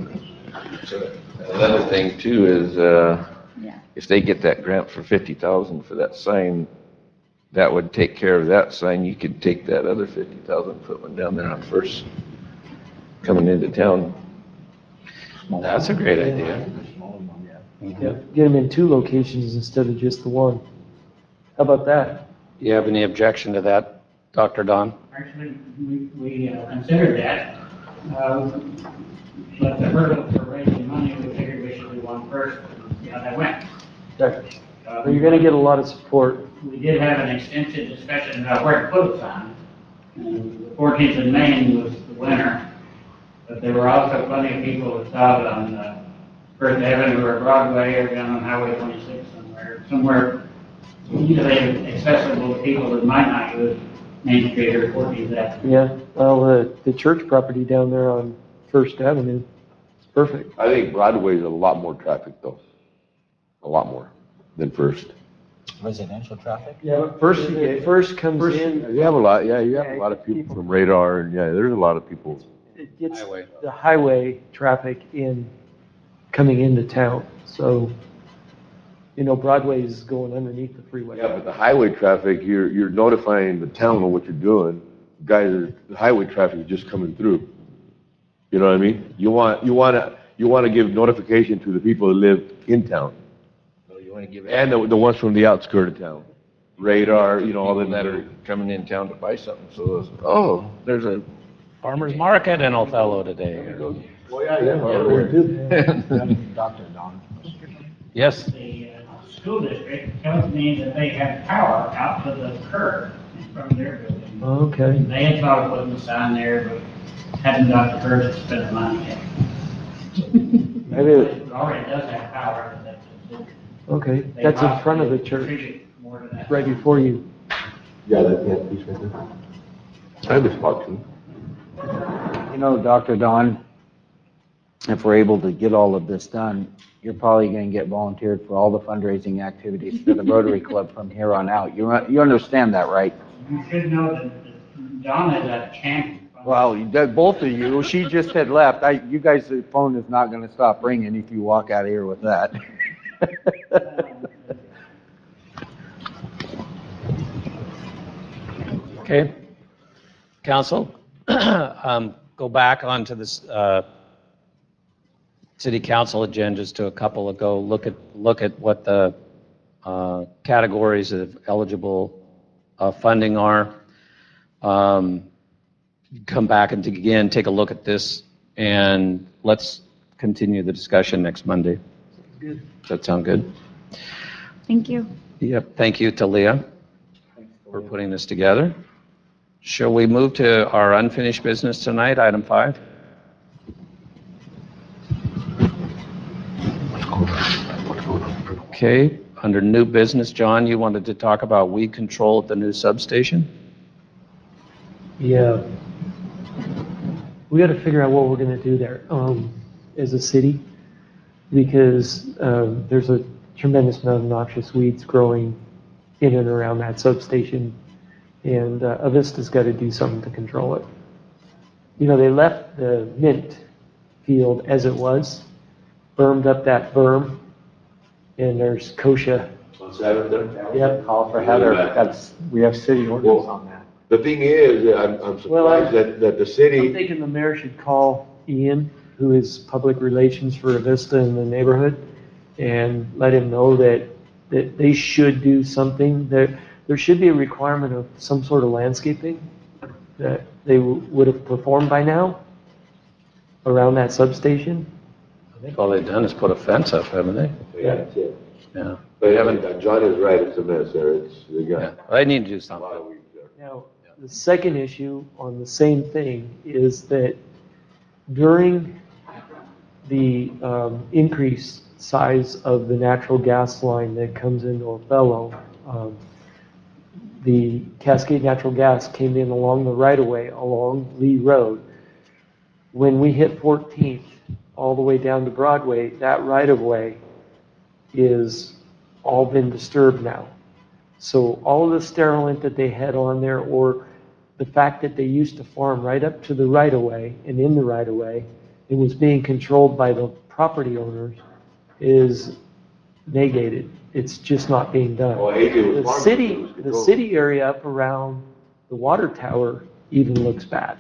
Another thing too is, uh, Yeah. if they get that grant for fifty thousand for that sign, that would take care of that sign. You could take that other fifty thousand, put one down there on First, coming into town. That's a great idea. yeah, get them in two locations instead of just the one. How about that? Do you have any objection to that, Doctor Don? Actually, we, we uh, considered that, uh, but the hurdle for raising money, we figured we should do one first, and see how that went. Okay. Uh, Well, you're going to get a lot of support. We did have an extensive discussion about where to put a sign. And the fourteenth of Maine was the winner, but there were also plenty of people that thought on uh, First Avenue or Broadway or down on Highway twenty-six somewhere, somewhere easily accessible to people that might not use Main Street or fourteenth Avenue. Yeah, well, the, the church property down there on First Avenue, it's perfect. I think Broadway is a lot more traffic though, a lot more than First. Residential traffic? Yeah, but first, you get- first comes in, You have a lot, yeah, you have a lot of people from Radar, and yeah, there's a lot of people. it gets Highway. the highway traffic in, coming into town. So, you know, Broadway is going underneath the freeway. Yeah, but the highway traffic, you're, you're notifying the town of what you're doing. Guys, are- the highway traffic is just coming through. You know what I mean? You want, you want to, you want to give notification to the people that live in town. So you want to give And the, the ones from the outskirts of town. Radar, you know, all people the that are coming in town to buy something, so, it's, oh, there's a. Farmer's Market in Othello today. Well, yeah, yeah. Doctor Don. Yes? The uh, school district tells me that they have power out to the curb in front of their building. Okay. They had thought of putting a sign there, but hadn't got the courage to spend the money yet. Maybe, It already does have power, but that's- okay, they that's in front of the possibly church, contribute more to that. right before you. Yeah, that, yeah, piece right there. I have a spot too. You know, Doctor Don, if we're able to get all of this done, you're probably going to get volunteered for all the fundraising activities for the Rotary Club from here on out. You, you understand that, right? You should know that that Don is a champion Well, you did- both of you, she just had left. I, you guys, the phone is not gonna stop ringing if you walk out of here with that. Okay. Council, um, go back onto this, uh, city council agendas to a couple ago, look at, look at what the, uh, categories of eligible, uh, funding are. Um, come back and again, take a look at this and let's continue the discussion next Monday. Good. Does that sound good? Thank you. Yep. Thank you, Talia, for putting this together. Shall we move to our unfinished business tonight, item five? Okay, under new business, John, you wanted to talk about weed control at the new substation? Yeah. We got to figure out what we're going to do there um, as a city, because um, there's a tremendous amount of noxious weeds growing in and around that substation, and uh, Avista's got to do something to control it. You know, they left the mint field as it was, bermed up that berm, and there's kochia. On Saturday? Yep. Call for Heather, that's, we have city ordinance on that. The thing is, I'm, I'm Well, I- surprised that, that the I'm city, thinking the mayor should call Ian, who is public relations for Avista in the neighborhood, and let him know that, that they should do something. There, there should be a requirement of some sort of landscaping that they w- would have performed by now around that substation. I think all they've done is put a fence up, haven't they? yeah, that's it. Yeah. But They yeah, haven't, John is right, it's a mess there, it's, they yeah, got they need to do a something. lot of weeds there. Now, the second issue on the same thing is that during the um, increased size of the natural gas line that comes into Othello, um, the Cascade Natural Gas came in along the right-of-way along Lee Road. When we hit fourteenth, all the way down to Broadway, that right-of-way is all been disturbed now. So all of the sterilant that they had on there, or the fact that they used to farm right up to the right-of-way and in the right-of-way, it was being controlled by the property owners, is negated. It's just not being done. Well, A J was The farming, it city, was the controlled. city area up around the water tower even looks bad.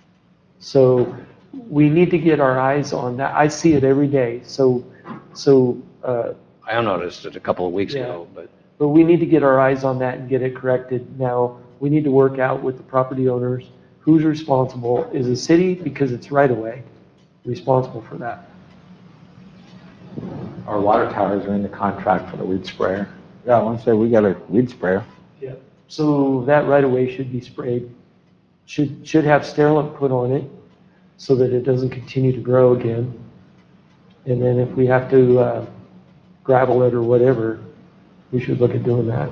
So we need to get our eyes on that. I see it every day. So, so, uh, I noticed it a couple of weeks Yeah. ago, but but we need to get our eyes on that and get it corrected. Now, we need to work out with the property owners, who's responsible. Is the city, because it's right away, responsible for that? Our water towers are in the contract for the weed sprayer. Yeah, I want to say we got a weed sprayer. Yeah. So that right away should be sprayed, should, should have sterilant put on it so that it doesn't continue to grow again. And then if we have to uh, gravel it or whatever, we should look at doing that.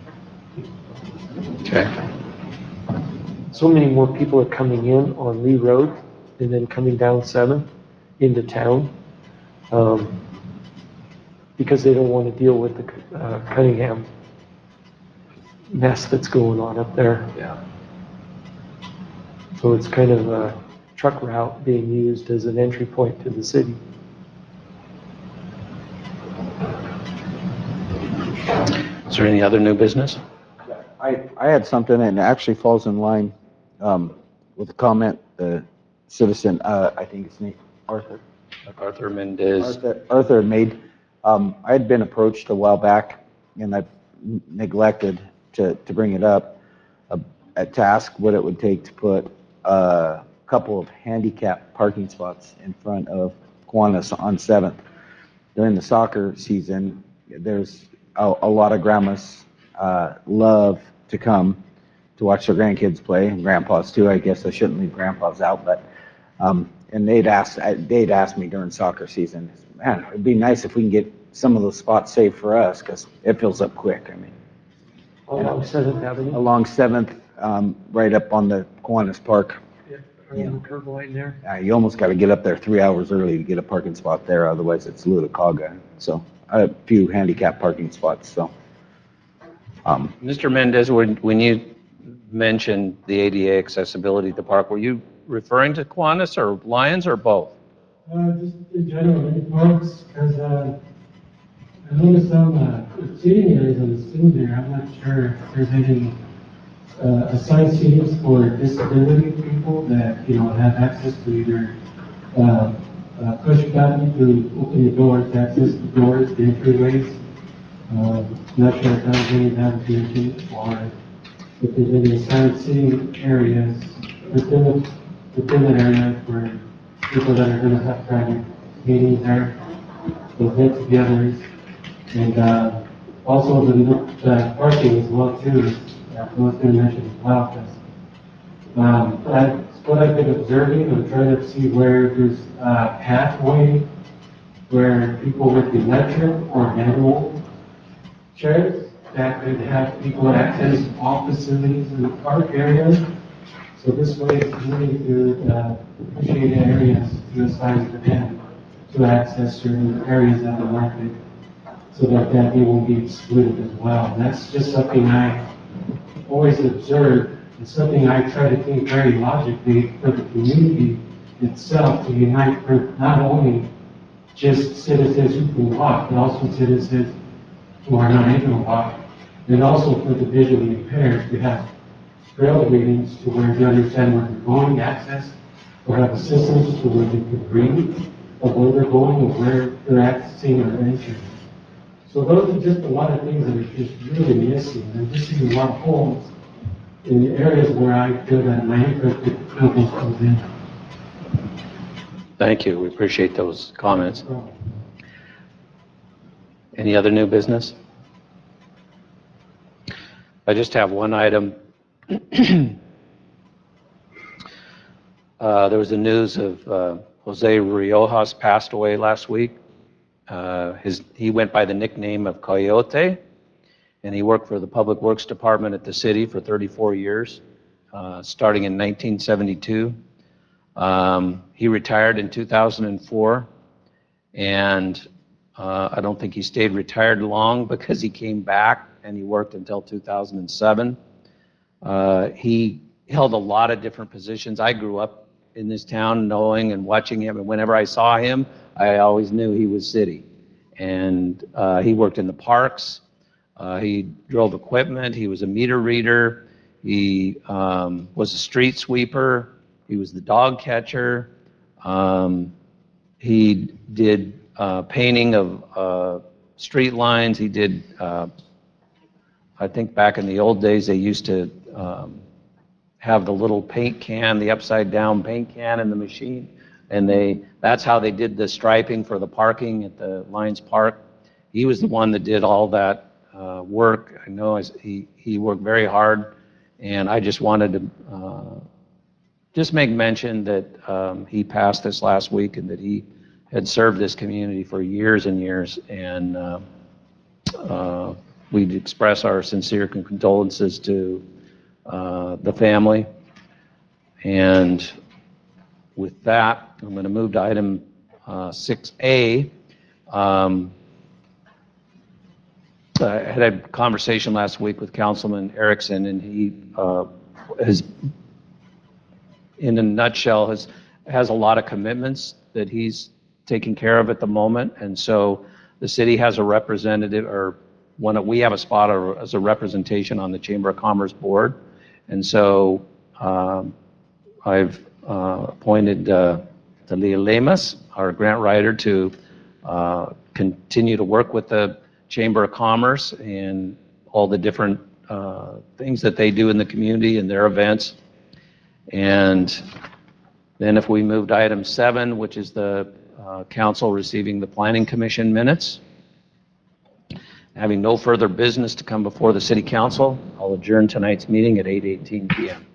okay. So many more people are coming in on Lee Road and then coming down seventh into town, um, because they don't want to deal with the uh, Cunningham mess that's going on up there. Yeah. So it's kind of a truck route being used as an entry point to the city. Is there any other new business? I, I had something, and it actually falls in line um, with a comment the citizen, uh, I think his name, Arthur, Arthur Mendez. Arthur, Arthur had made. Um, I had been approached a while back, and I neglected to, to bring it up, uh, to ask what it would take to put a couple of handicap parking spots in front of Kiwanis on seventh. During the soccer season, there's a, a lot of grandmas uh, love to come to watch their grandkids play, and grandpas too. I guess I shouldn't leave grandpas out, but um, and they'd ask they'd ask me during soccer season, man, it'd be nice if we can get some of those spots saved for us because it fills up quick. I mean, Along seventh Avenue, along seventh, um, right up on the Kiwanis Park. around the curve line there. Uh, you almost got to get up there three hours early to get a parking spot there, otherwise it's Lutacaga. So a few handicap parking spots. So. Um, Mister Mendez, when, when you mentioned the A D A accessibility at the park, were you referring to Kiwanis or Lions or both? Uh, just in general, any parks, because, uh, I noticed some, uh, seating areas on the student there, I'm not sure if there's any, uh, assigned seats for disability people that, you know, have access to either, uh, uh, push button to open the doors, access the doors, the entryways. Uh, not sure if that's any of that being or if there's any assigned seating areas within the, within the area for people that are gonna have private meetings there, those get-togethers, and, uh, also the, the parking as well too, uh, I was gonna mention as well, because, um, I, what I've been observing, I'm trying to see where there's a pathway where people with electric or manual chairs that could have people access all facilities in the park area. So this way, the community could uh, appreciate areas to assign to them to access certain areas of the market, so that that they won't be excluded as well. And that's just something I always observe. It's something I try to think very logically for the community itself to unite for not only just citizens who can walk, but also citizens who are not able to walk, and also for the visually impaired to have trail readings to where they understand where they're going, access, or have assistance to where they can read of where they're going or where they're accessing or entering. So those are just a lot of things that are just really missing. And just seeing a lot of holes in the areas where I feel that my interest comes in. Thank you. We appreciate those comments. Any other new business? I just have one item. uh, there was the news of uh, Jose Riojas passed away last week. Uh, his, he went by the nickname of Coyote, and he worked for the Public Works Department at the city for thirty-four years, uh, starting in nineteen seventy-two. Um, he retired in two thousand four, and uh, I don't think he stayed retired long because he came back and he worked until two thousand seven. Uh, he held a lot of different positions. I grew up in this town knowing and watching him, and whenever I saw him, I always knew he was city. And uh, he worked in the parks. Uh, he drove equipment. He was a meter reader. He um, was a street sweeper. He was the dog catcher. Um, he did uh, painting of uh, street lines. He did, uh, I think back in the old days, they used to um, have the little paint can, the upside down paint can in the machine. And they, that's how they did the striping for the parking at the Lions Park. He was the one that did all that uh, work. I know as he, he worked very hard, and I just wanted to uh, just make mention that um, he passed this last week and that he had served this community for years and years. And uh, uh, we'd express our sincere condolences to uh, the family. And with that, I'm going to move to item uh, six A. Um, I had a conversation last week with Councilman Erickson, and he uh, has, in a nutshell, has has a lot of commitments that he's taking care of at the moment. And so the city has a representative, or one, we have a spot as a representation on the Chamber of Commerce board. And so um, I've uh, appointed uh, Talia Lemus, our grant writer, to uh, continue to work with the Chamber of Commerce and all the different uh, things that they do in the community and their events. And then if we move to item seven, which is the uh, council receiving the Planning Commission minutes. Having no further business to come before the City Council, I'll adjourn tonight's meeting at eight eighteen p m